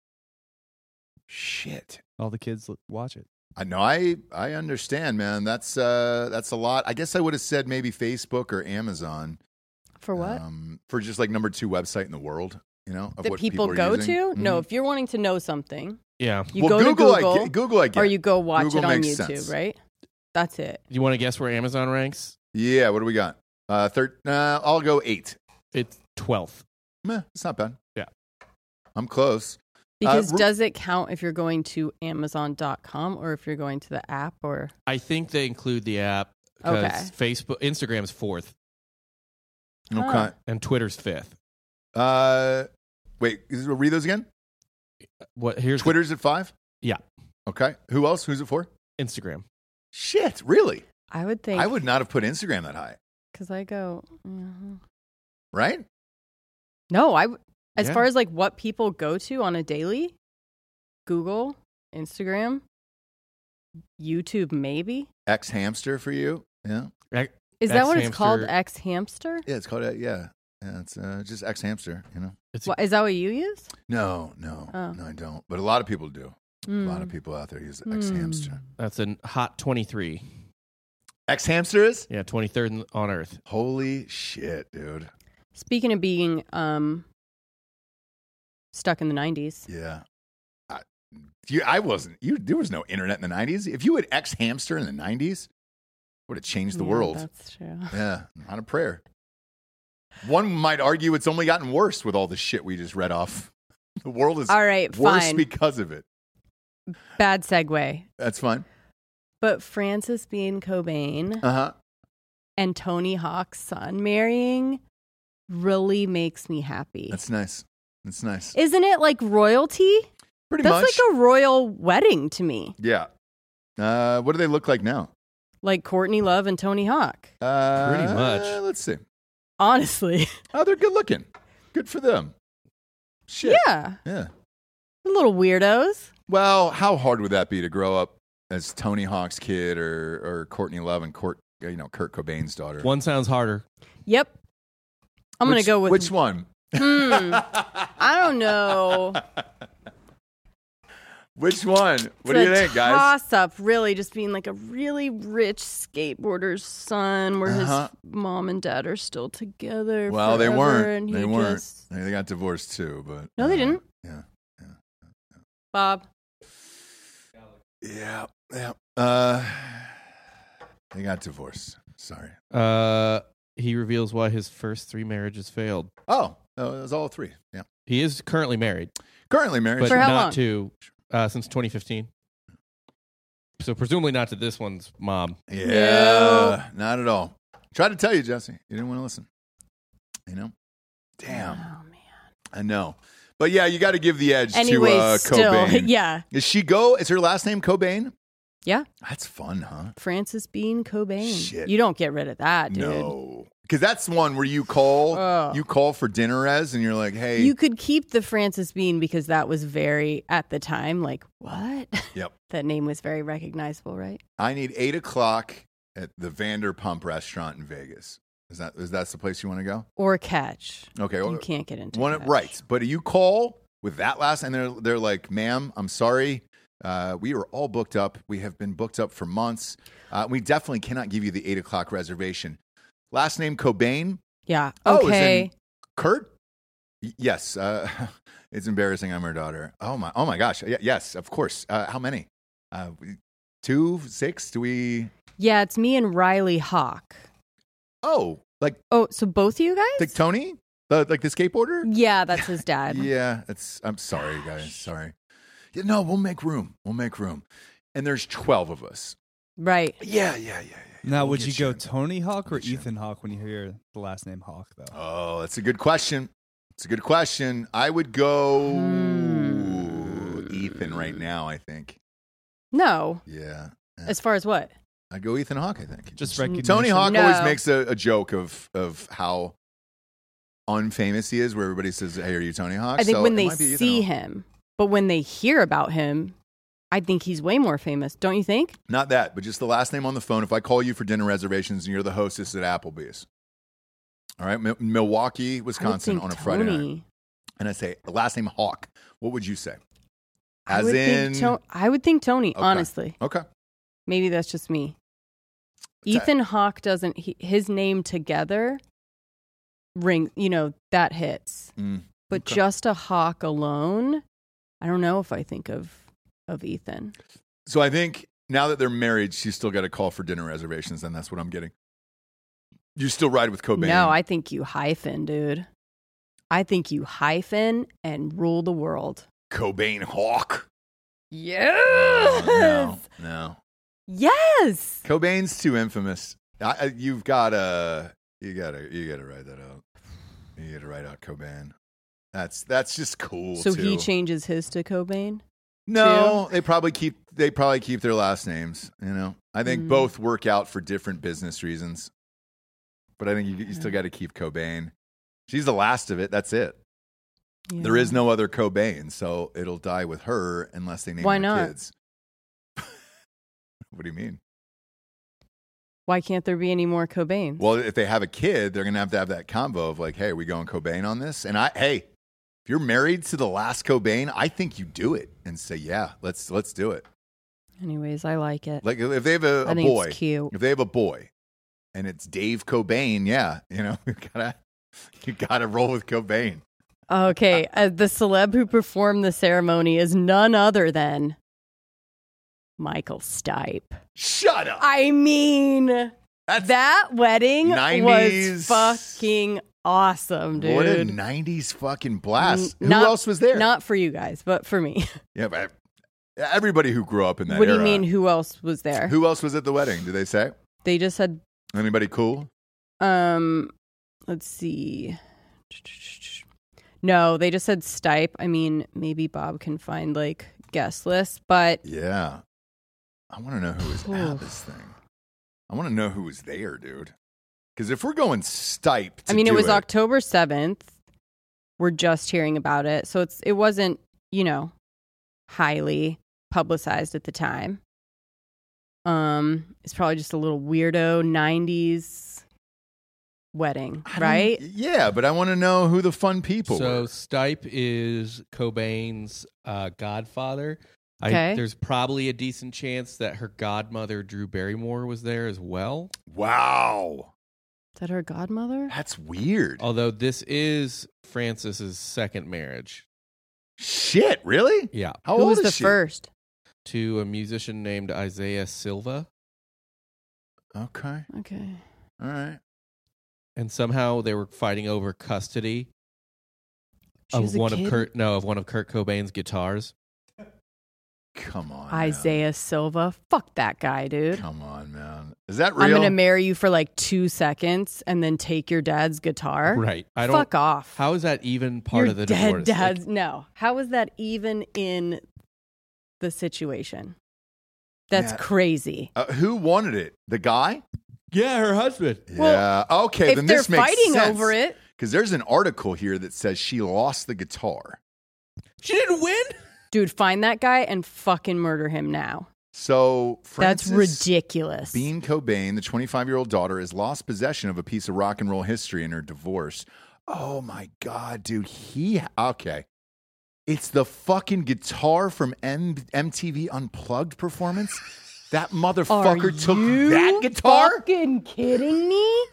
Shit. All the kids l- watch it. I know. I I understand, man. That's uh that's a lot. I guess I would have said maybe Facebook or Amazon. For what? Um, for just like number two website in the world. You know, of that what people, are go using. to? No, Mhm. if you're wanting to know something, Yeah. you well, go Google, to Google, I get, Google, I get. or you go watch Google it on makes YouTube, sense. right? That's it. You want to guess where Amazon ranks? Yeah. What do we got? Uh, third. Uh, I'll go eight. It's twelfth. Meh, it's not bad. Yeah. I'm close. Because Uh, does it count if you're going to Amazon dot com or if you're going to the app or I think they include the app because Okay. Facebook, Instagram's fourth, Okay. Huh. and Twitter's fifth. Uh, wait. Is- Read those again. What? Here's Twitter's at five. Yeah. Okay. Who else? Who's it for? the Instagram. Shit. Really? I would think I would not have put Instagram that high. because I go mhm. Right? no. I w- as Yeah. far as like what people go to on a daily, Google, Instagram, YouTube, maybe. X hamster for you. Yeah. Right? Is that what it's X-Hamster. called? X hamster? Yeah. It's called. Uh, yeah. Yeah. It's uh, just X hamster. You know. It's What, is that what you use? No. No. Oh. No. I don't. But a lot of people do. A lot of Mm. people out there use X hamster. That's a hot twenty-three. X hamster is. Yeah, twenty-third in- on Earth. Holy shit, dude. Speaking of being um, stuck in the nineties, Yeah. I, you, I wasn't. You. There was no internet in the nineties. If you had X hamster in the nineties, would have changed the Yeah, world. That's true. Yeah, not a prayer. One might argue it's only gotten worse with all the shit we just read off. The world is All right, worse fine. because of it. Bad segue. That's fine. But Francis Bean Cobain Uh huh. and Tony Hawk's son marrying really makes me happy. That's nice. That's nice. Isn't it like royalty? Pretty That's much. like a royal wedding to me. yeah. Uh, what do they look like now? Like Courtney Love and Tony Hawk. Uh, Pretty much. Let's see. Honestly. Oh, they're good looking. Good for them. Shit. Yeah. Yeah. Little weirdos. Well, how hard would that be to grow up as Tony Hawk's kid or or Courtney Love and Court, you know, Kurt Cobain's daughter? One sounds harder. Yep. I'm going Which- to go with which one? Hmm. I don't know. Which one? What do It's you a think, guys? Toss up, really, just being like a really rich skateboarder's son, where Uh-huh. his mom and dad are still together. Well, they forever, weren't. And he They weren't. just- They they got divorced too, but No, they uh, didn't. Yeah, Bob. yeah, yeah. Uh, they got divorced. Sorry. Uh, he reveals why his first three marriages failed. Oh, no, it was all three. Yeah, He is currently married, currently married. but For how not long? to uh, since twenty fifteen. So presumably not to this one's mom. Yeah, not at all. Tried to tell you, Jesse. You didn't want to listen. You know? Damn. Oh man. I know. But yeah, you got to give the edge Anyways, to uh, still, Cobain. yeah, Is she go? Is her last name Cobain? yeah. That's fun, huh? Francis Bean Cobain. Shit. You don't get rid of that, dude. No. Because that's one where you call Ugh. you call for dinner as and you're like, hey. You could keep the Francis Bean because that was very, at the time, like, what? Yep. That name was very recognizable, right? I need eight o'clock at the Vanderpump restaurant in Vegas. Is that is that the place you want to go? Or Catch. Okay. You well, can't get into one, Catch. right. But you call with that last, and they're they're like, "Ma'am, I'm sorry. Uh, we are all booked up. We have been booked up for months. Uh, we definitely cannot give you the eight o'clock reservation. Last name Cobain. Yeah. Oh, as Okay. in Kurt? Y- Yes. Uh, it's embarrassing. I'm her daughter. Oh my. Oh my gosh. Y- yes. Of course. Uh, how many? Uh, we- two, six? Do we? Yeah, it's me and Riley Hawk. Oh, like Oh, so both of you guys? like Tony, the like the skateboarder. Yeah, that's his dad. Yeah. It's. I'm sorry, guys. Sorry. Yeah, no, we'll make room. We'll make room. And there's twelve of us. Right. Yeah, yeah, yeah, yeah. Now, We'll would get you go you. Tony Hawk or We'll get you. Ethan Hawk when you hear the last name Hawk, though? Oh, that's a good question. It's a good question. I would go Hmm. Ethan right now, I think. No. Yeah. Yeah. As far as what? I'd go Ethan Hawke, I think. Just Mm, recognition. Tony Hawk No. always makes a, a joke of of how unfamous he is, where everybody says, "Hey, are you Tony Hawk?" I think So when it they might be Ethan see Hawke. him, but when they hear about him, I think he's way more famous. Don't you think? Not that, but just the last name on the phone. If I call you for dinner reservations and you're the hostess at Applebee's, all right, Mi- Milwaukee, I would Wisconsin, think on a Friday night, Tony. and I say the last name Hawk, what would you say? I As would in, think to- I would think Tony. Okay. Honestly, okay, maybe that's just me. It's a- Ethan Hawke doesn't. He, his name together ring. You know that hits. Mm, But okay. just a Hawk alone, I don't know if I think of of Ethan. So I think now that they're married, she's still got to call for dinner reservations, and that's what I'm getting. You still ride with Cobain? No, I think you hyphen, dude. I think you hyphen and rule the world. Cobain Hawk. Yes. Oh, no, no. Yes. Cobain's too infamous. I, I, you've got to, you got to, you got to write that out. You got to write out Cobain. That's that's just cool. So too. he changes his to Cobain. No, they probably keep they probably keep their last names. You know, I think Mm. both work out for different business reasons. But I think you, you still got to keep Cobain. She's the last of it. That's it. Yeah. There is no other Cobain, so it'll die with her unless they name Why their not? kids. What do you mean? Why can't there be any more Cobains? Well, if they have a kid, they're gonna have to have that combo of like, "Hey, are we going Cobain on this?" And I, hey, if you're married to the last Cobain, I think you do it and say, "Yeah, let's let's do it." Anyways, I like it. Like if they have a, I a think boy, it's cute. if they have a boy, and it's Dave Cobain, yeah, you know, you gotta you gotta roll with Cobain. Okay, uh, the celeb who performed the ceremony is none other than Michael Stipe. Shut up. I mean, That's that wedding nineties was fucking awesome, dude. what a nineties fucking blast. N- Who not- else was there? Not for you guys, but for me. yeah, but everybody who grew up in that What do era. you mean? Who else was there? Who else was at the wedding? Did they say They just said, anybody cool? um, let's see. No, they just said Stipe. I mean, maybe Bob can find like guest lists, but Yeah. I want to know who was at Oof. this thing. I want to know who was there, dude. Because if we're going Stipe, to I mean, it do was October seventh. We're just hearing about it, so it's it wasn't, you know, highly publicized at the time. Um, it's probably just a little weirdo nineties wedding, I don't- right? Yeah, but I want to know who the fun people So were. Stipe is Cobain's uh, godfather. Okay. I, there's probably a decent chance that her godmother, Drew Barrymore, was there as well. Wow. Is that her godmother? That's weird. Although this is Francis's second marriage. Shit, really? Yeah. How Who old was is the she? first? To a musician named Isaiah Silva. Okay. Okay. All right. And somehow they were fighting over custody She was of a one kid? of Kurt no, of one of Kurt Cobain's guitars. Come on. Isaiah Silva. Fuck that guy, Man. dude. Come on, man. Is that real? I'm gonna marry you for like two seconds and then take your dad's guitar. Right. I don't Fuck off. How is that even part your of the dead divorce? dad's Like, no. How is that even in the situation? That's Yeah. crazy. uh, who wanted it? The guy? yeah, her husband. Well, yeah. Okay, if then they're this makes fighting sense. over it, Because there's an article here that says she lost the guitar. She didn't win? dude, find that guy and fucking murder him now. So That's Frances ridiculous. Bean Cobain, the twenty-five-year-old daughter, has lost possession of a piece of rock and roll history in her divorce. Oh my God, dude. He okay. It's the fucking guitar from M- MTV Unplugged performance. That motherfucker Are took you that guitar. Fucking kidding me?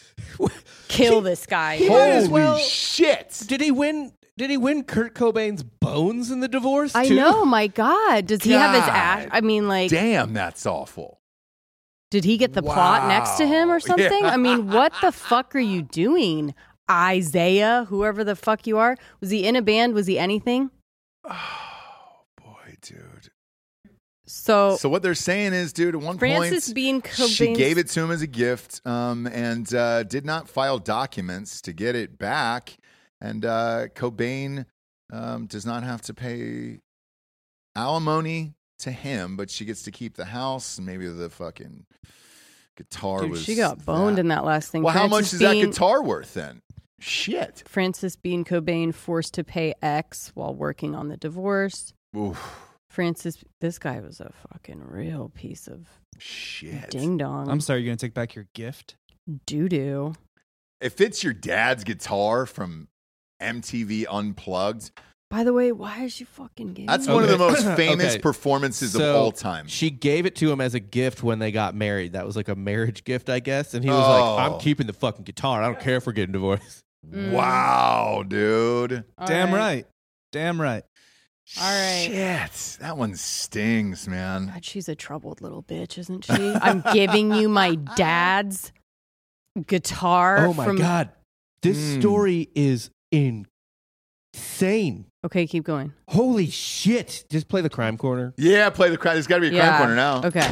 Kill this guy. He might as Holy well- shit! Did he win? Did he win Kurt Cobain's bones in the divorce? I too? know. My God, does he have his ash? God. I mean, like, Damn, that's awful. did he get the plot next to him Wow. or something? Yeah. I mean, what the fuck are you doing, Isaiah? Whoever the fuck you are, was he in a band? Was he anything? Oh boy, dude. So, So what they're saying is, dude, at one Frances point Bean Cobain's she gave it to him as a gift, um, and uh, did not file documents to get it back. And uh, Cobain um, does not have to pay alimony to him, but she gets to keep the house and maybe the fucking guitar Dude, was. she got boned that. in that last thing. Well, how much Frances is that Bean- guitar worth then? Shit. Frances Bean Cobain forced to pay X while working on the divorce. Oof. Francis, this guy was a fucking real piece of Shit. ding dong. I'm sorry, you're going to take back your gift? doo doo. If it's your dad's guitar from M T V Unplugged, By the way, why is she fucking giving that's me one of the Okay. most famous Okay. performances of So, all time. She gave it to him as a gift when they got married. That was like a marriage gift, I guess. And he was Oh. like, I'm keeping the fucking guitar. I don't care if we're getting divorced. Mm. Wow, dude. All Damn right. Damn right. All right. Shit. That one stings, man. God, she's a troubled little bitch, isn't she? I'm giving you my dad's guitar. Oh my from... God. This Mm. story is insane. Okay, keep going. Holy shit. Just play the crime corner. Yeah, play the crime. There's got to be a crime Yeah. corner now. Okay.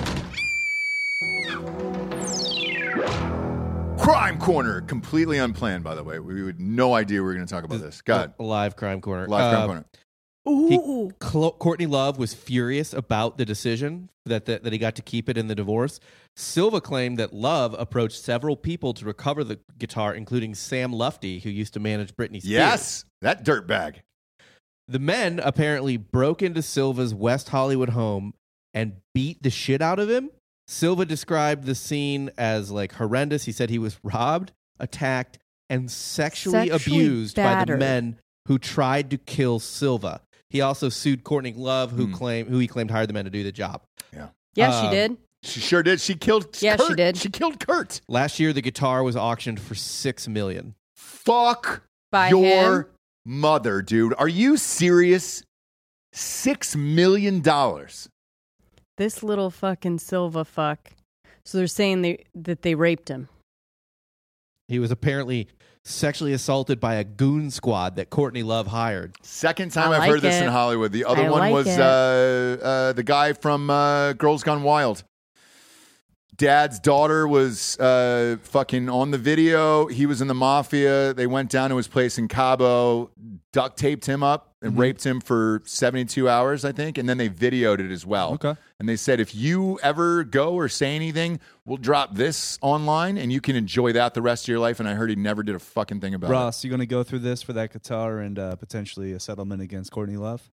Crime corner. Completely unplanned, by the way. We had no idea we were going to talk about this. Go ahead. A live crime corner. Live crime Uh, corner. Ooh. Cl- Courtney Love was furious about the decision that, that that he got to keep it in the divorce. Silva claimed that Love approached several people to recover the guitar, including Sam Lufty, who used to manage Britney Spears. Yes, that dirtbag. The men apparently broke into Silva's West Hollywood home and beat the shit out of him. Silva described the scene as like horrendous. He said he was robbed, attacked, and sexually, Sexually abused by the battered. men who tried to kill Silva. He also sued Courtney Love, who Hmm. claimed who he claimed hired the men to do the job. Yeah. Yeah, Um, she did. She sure did. She killed Yeah, Kurt. she did. She killed Kurt. Last year, the guitar was auctioned for six million. Fuck By your him. mother, dude. Are you serious? Six million dollars. This little fucking Silva fuck. So they're saying they, that they raped him. He was apparently sexually assaulted by a goon squad that Courtney Love hired. Second time I I've like heard this it. in Hollywood. The other I one like was it. uh, uh, the guy from uh, Girls Gone Wild. Dad's daughter was uh, fucking on the video. He was in the mafia. They went down to his place in Cabo, duct taped him up and Mhm. raped him for seventy-two hours, I think. And then they videoed it as well. Okay. And they said, if you ever go or say anything, we'll drop this online and you can enjoy that the rest of your life. And I heard he never did a fucking thing about it. Ross, you going to go through this for that guitar and uh, potentially a settlement against Courtney Love?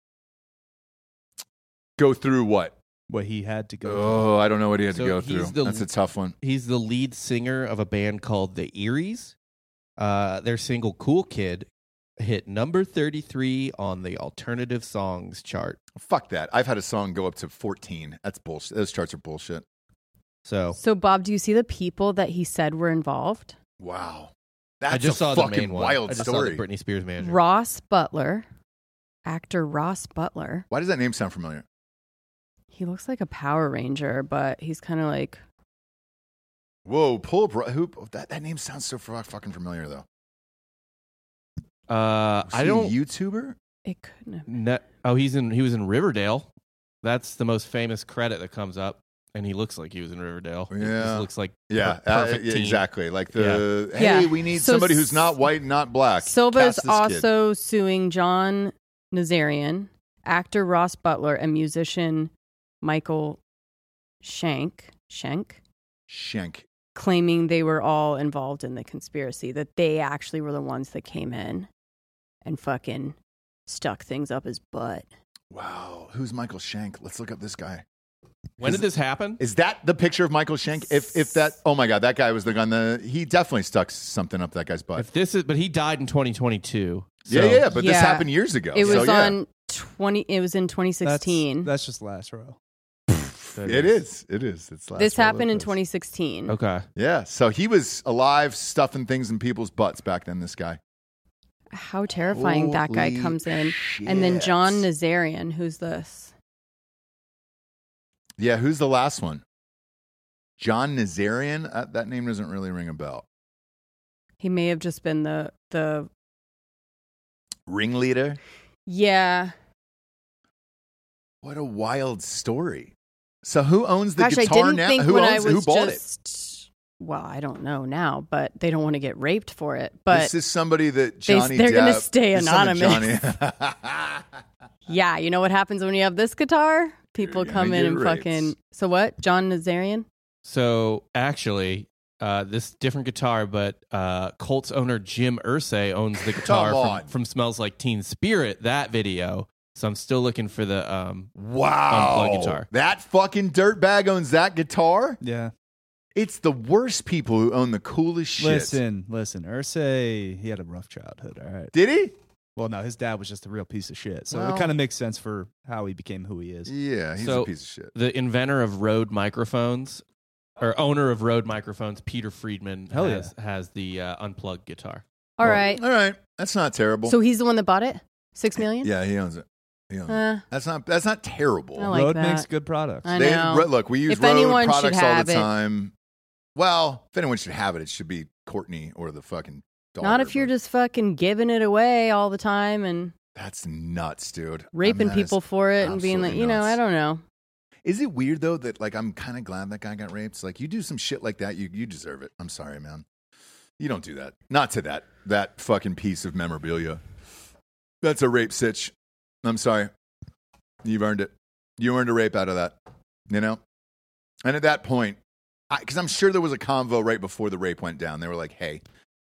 Go through what? What he had to go Oh, I don't know what he had So to go he's through. the- That's a tough one. He's the lead singer of a band called the Eries. Uh, their single "Cool Kid" hit number thirty-three on the alternative songs chart. Fuck that. I've had a song go up to fourteen. That's bullshit. Those charts are bullshit. So So, Bob, do you see the people that he said were involved? Wow. That's I just a saw fucking the main one. wild I just story. saw the Britney Spears manager. Ross Butler, actor Ross Butler. Why does that name sound familiar? He looks like a Power Ranger, but he's kind of like, Whoa, pull up. Who, that, that name sounds so fu- fucking familiar, though. Uh, Was I he don't. a YouTuber? it couldn't have. Ne- oh, he's in. He was in Riverdale. That's the most famous credit that comes up, and he looks like he was in Riverdale. He Yeah. just looks like Yeah, per- uh, perfect yeah, teen. exactly. Like the, hey, Yeah. we need So somebody who's s- not white, not black. Silva's Cast this kid. also suing John Nazarian, actor Ross Butler, and musician Michael Shank, Shank, Schenk. claiming they were all involved in the conspiracy, that they actually were the ones that came in and fucking stuck things up his butt. Wow. Who's Michael Shank? Let's look up this guy. When Is- did this happen? Is that the picture of Michael Schenk? If if that, oh my God, that guy was the gun. The he definitely stuck something up that guy's butt. If this is, but he died in twenty twenty-two. So. yeah, yeah, but this Yeah. happened years ago. It was so, yeah. on twenty. It was in twenty That's, sixteen. that's just last row. It is. It is. It's last This row happened in Lopez. twenty sixteen. Okay. Yeah, so he was alive, stuffing things in people's butts back then. This guy. How terrifying that guy Holy comes in. And then shit. John Nazarian, who's this? Yeah, who's the last one? John Nazarian. Uh, that name doesn't really ring a bell. He may have just been the the Ringleader. yeah. What a wild story. So who owns the Gosh, I guitar didn't now? think Who when owns I it? was Who bought it? just well, I don't know now, but they don't want to get raped for it. But This is somebody that They- Johnny they're gonna Depp- stay this is something anonymous. Johnny- yeah, you know what happens when you have this guitar? People You're come gonna in get and raped. fucking. So what? John Nazarian? So actually, uh, this different guitar, but uh, Colts owner Jim Irsay owns the guitar Come on. from, from Smells Like Teen Spirit, that video. So I'm still looking for the um, Wow. Unplugged guitar. That fucking dirtbag owns that guitar? Yeah. It's the worst people who own the coolest shit. Listen, listen. Ursay, he had a rough childhood, all right? Did he? Well, no, his dad was just a real piece of shit. So Well- it kind of makes sense for how he became who he is. Yeah, he's So- a piece of shit. the inventor of Rode microphones, or owner of Rode microphones, Peter Friedman, Hell has, has the uh, unplugged guitar. All Well, right. All right. That's not terrible. So he's the one that bought it? Six million? yeah, he owns it. He owns it. Uh, That's not that's not terrible. I like Rode that. makes good products. I They- know. Ro- look, we use If Rode anyone should products all have the it- time. Well, if anyone should have it, it should be Courtney or the fucking daughter. Not if you're but just fucking giving it away all the time and That's nuts, dude. raping I mean, that is people for it and being like, absolutely you know, nuts. I don't know. Is it weird though that like I'm kind of glad that guy got raped? It's like you do some shit like that, you you deserve it. I'm sorry, man. You don't do that. Not to that that fucking piece of memorabilia. That's a rape sitch. I'm sorry. You've earned it. You earned a rape out of that. You know? And at that point, because I'm sure there was a convo right before the rape went down. They were like, "Hey,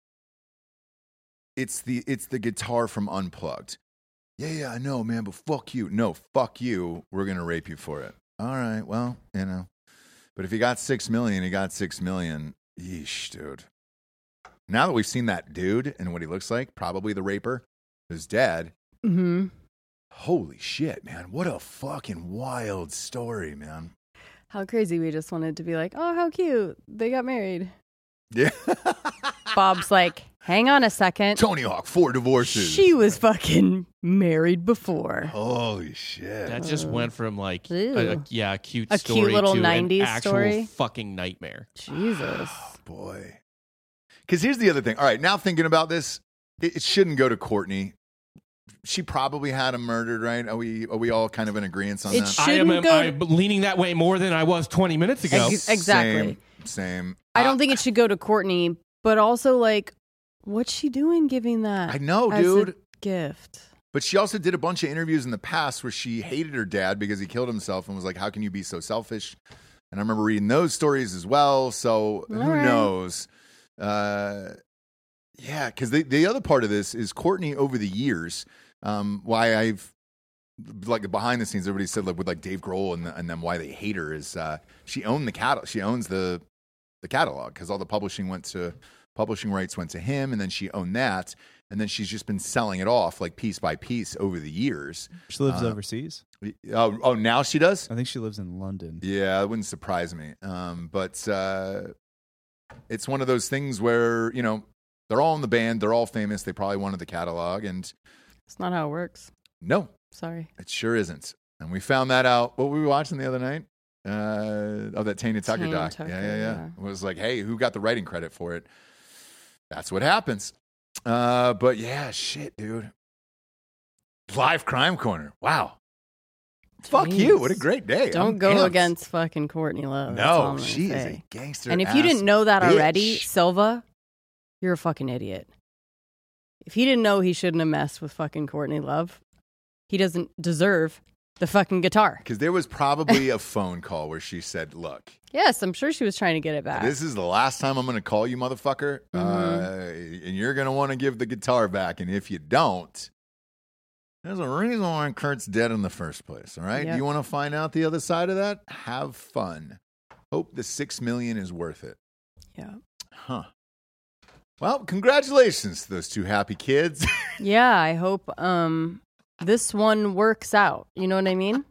it's the it's the guitar from Unplugged." Yeah, yeah, I know, man, but fuck you. No, fuck you. We're gonna rape you for it. All right, well, you know. But if he got six million, he got six million. Yeesh, dude. Now that we've seen that dude and what he looks like, probably the raper who's dead. Mm-hmm. Holy shit, man! What a fucking wild story, man. How crazy. We just wanted to be like, oh, how cute. They got married. Yeah. Bob's like, hang on a second. Tony Hawk, four divorces. She was fucking married before. Holy shit. That just went from like, a, Ew. a- yeah, a cute A story cute little to nineties an actual story. fucking nightmare. Jesus. Boy. Because here's the other thing. All right, now thinking about this, it, it shouldn't go to Courtney. She probably had him murdered, right? Are we are we all kind of in agreement on It that? sh- I am Shouldn't go- I'm leaning that way more than I was twenty minutes ago. Ex- exactly. Same. same. I don't think it should go to Courtney, but also, like, what's she doing giving that? I know, as dude. a gift. But she also did a bunch of interviews in the past where she hated her dad because he killed himself and was like, how can you be so selfish? And I remember reading those stories as well. So who All right. knows? Uh, yeah, because the, the other part of this is Courtney over the years, um, why I've, like behind the scenes, everybody said like with like Dave Grohl and, the, and then why they hate her is uh, she owned the catalog. She owns the, the catalog because all the publishing went to, publishing rights went to him and then she owned that. And then she's just been selling it off like piece by piece over the years. She lives Uh, overseas. Oh, oh, now she does? I think she lives in London. Yeah, it wouldn't surprise me. Um, but uh, it's one of those things where, you know, they're all in the band. They're all famous. They probably wanted the catalog. And It's not how it works. no, Sorry. it sure isn't. And we found that out. What were we watching the other night? Uh, oh, that Tanya Tucker Tanya doc. Tucker, yeah, yeah, yeah, yeah. It was like, hey, who got the writing credit for it? That's what happens. Uh, but yeah, shit, dude. Live Crime Corner. Wow. Fuck Jeez. you. What a great day. Don't I'm go amped. against fucking Courtney Love. That's all No, I'm gonna she is say. a gangster. And if you ass didn't know that already, bitch. Silva, you're a fucking idiot. If he didn't know he shouldn't have messed with fucking Courtney Love, he doesn't deserve the fucking guitar. Because there was probably a phone call where she said, look, Yes, I'm sure she was trying to get it back. this is the last time I'm going to call you, motherfucker. Mhm. Uh, and you're going to want to give the guitar back. And if you don't, There's a reason why Kurt's dead in the first place, all right? Yep. You want to find out the other side of that? Have fun. Hope the six million is worth it. Yeah. Huh. Well, congratulations to those two happy kids. Yeah, I hope um, this one works out. You know what I mean?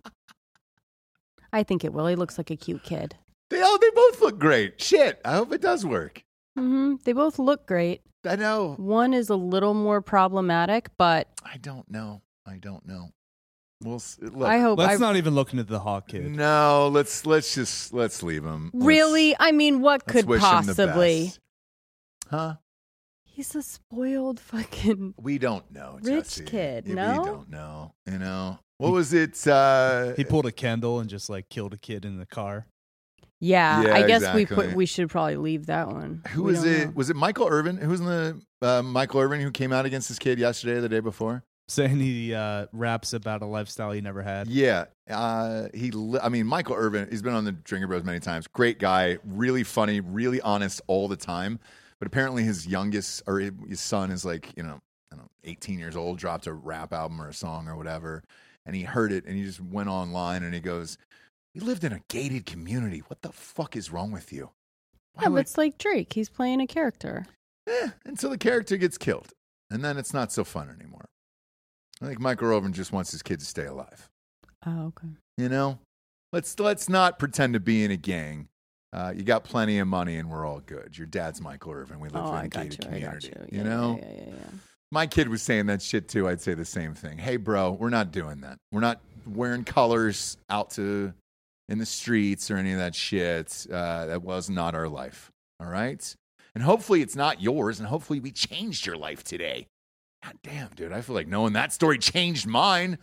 I think it will. He looks like a cute kid. They oh, they both look great. Shit, I hope it does work. Mm-hmm. They both look great. I know. One is a little more problematic, but I don't know. I don't know. We'll s- look. I hope. Let's I, not even look into the Hawk kid. No, let's let's just let's leave him. Let's- really? I mean, what let's could wish him the possibly? best. Huh? He's a spoiled fucking. We don't know. Rich Jesse. kid, Yeah, no? we don't know. You know what was it? Uh, He pulled a Kendall and just like killed a kid in the car. Yeah, Yeah, I guess we exactly. put. We should probably leave that one. who We was don't it? know. Was it Michael Irvin? Who was in the uh, Michael Irvin who came out against his kid yesterday or the day before? Saying he uh, raps about a lifestyle he never had. Yeah, uh, he. Li- I mean, Michael Irvin. He's been on the Drinker Bros many times. Great guy, really funny, really honest all the time. But apparently, his youngest or his son is like you know, I don't know, eighteen years old. Dropped a rap album or a song or whatever, and he heard it and he just went online and he goes, "We lived in a gated community. What the fuck is wrong with you?" Why Yeah, but would- it's like Drake. He's playing a character. Eh, until the character gets killed, and then it's not so fun anymore. I think Michael Irvin just wants his kid to stay alive. Oh, okay. You know, let's let's not pretend to be in a gang. Uh, you got plenty of money, and we're all good. Your dad's Michael Irvin. We live Oh, in I a got gated you. I got community. you. You Yeah, know, Yeah, yeah, yeah, yeah. my kid was saying that shit too. I'd say the same thing. Hey, bro, we're not doing that. We're not wearing colors out to in the streets or any of that shit. Uh, that was not our life. All right, and hopefully it's not yours. And hopefully we changed your life today. God damn, dude, I feel like knowing that story changed mine.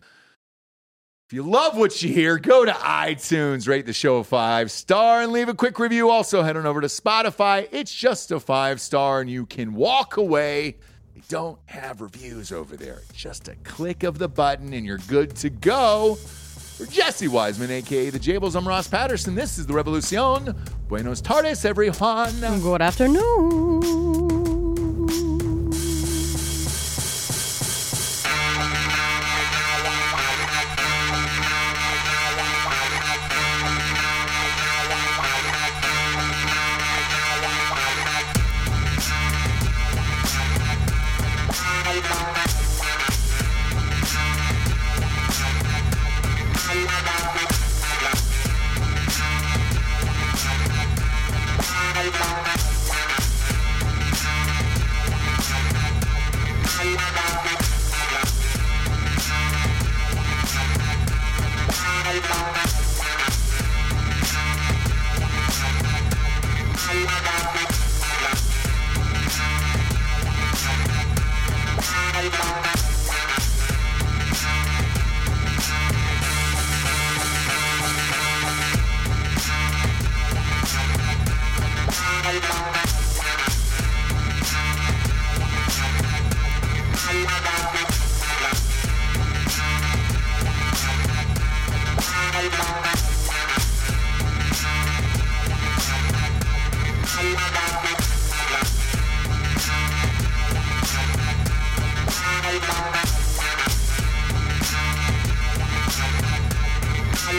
If you love what you hear, go to iTunes, rate the show a five star, and leave a quick review. Also, head on over to Spotify. It's just a five star, and you can walk away. They don't have reviews over there. Just a click of the button, and you're good to go. For Jesse Wiseman, a k a. The Jables, I'm Ross Patterson. This is The Revolucion. Buenos tardes, everyone. Good afternoon.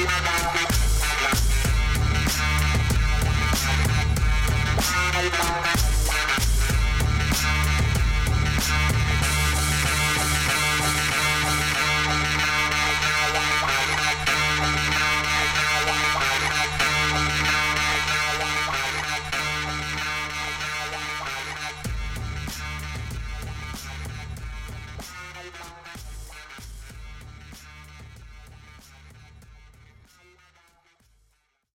Bye.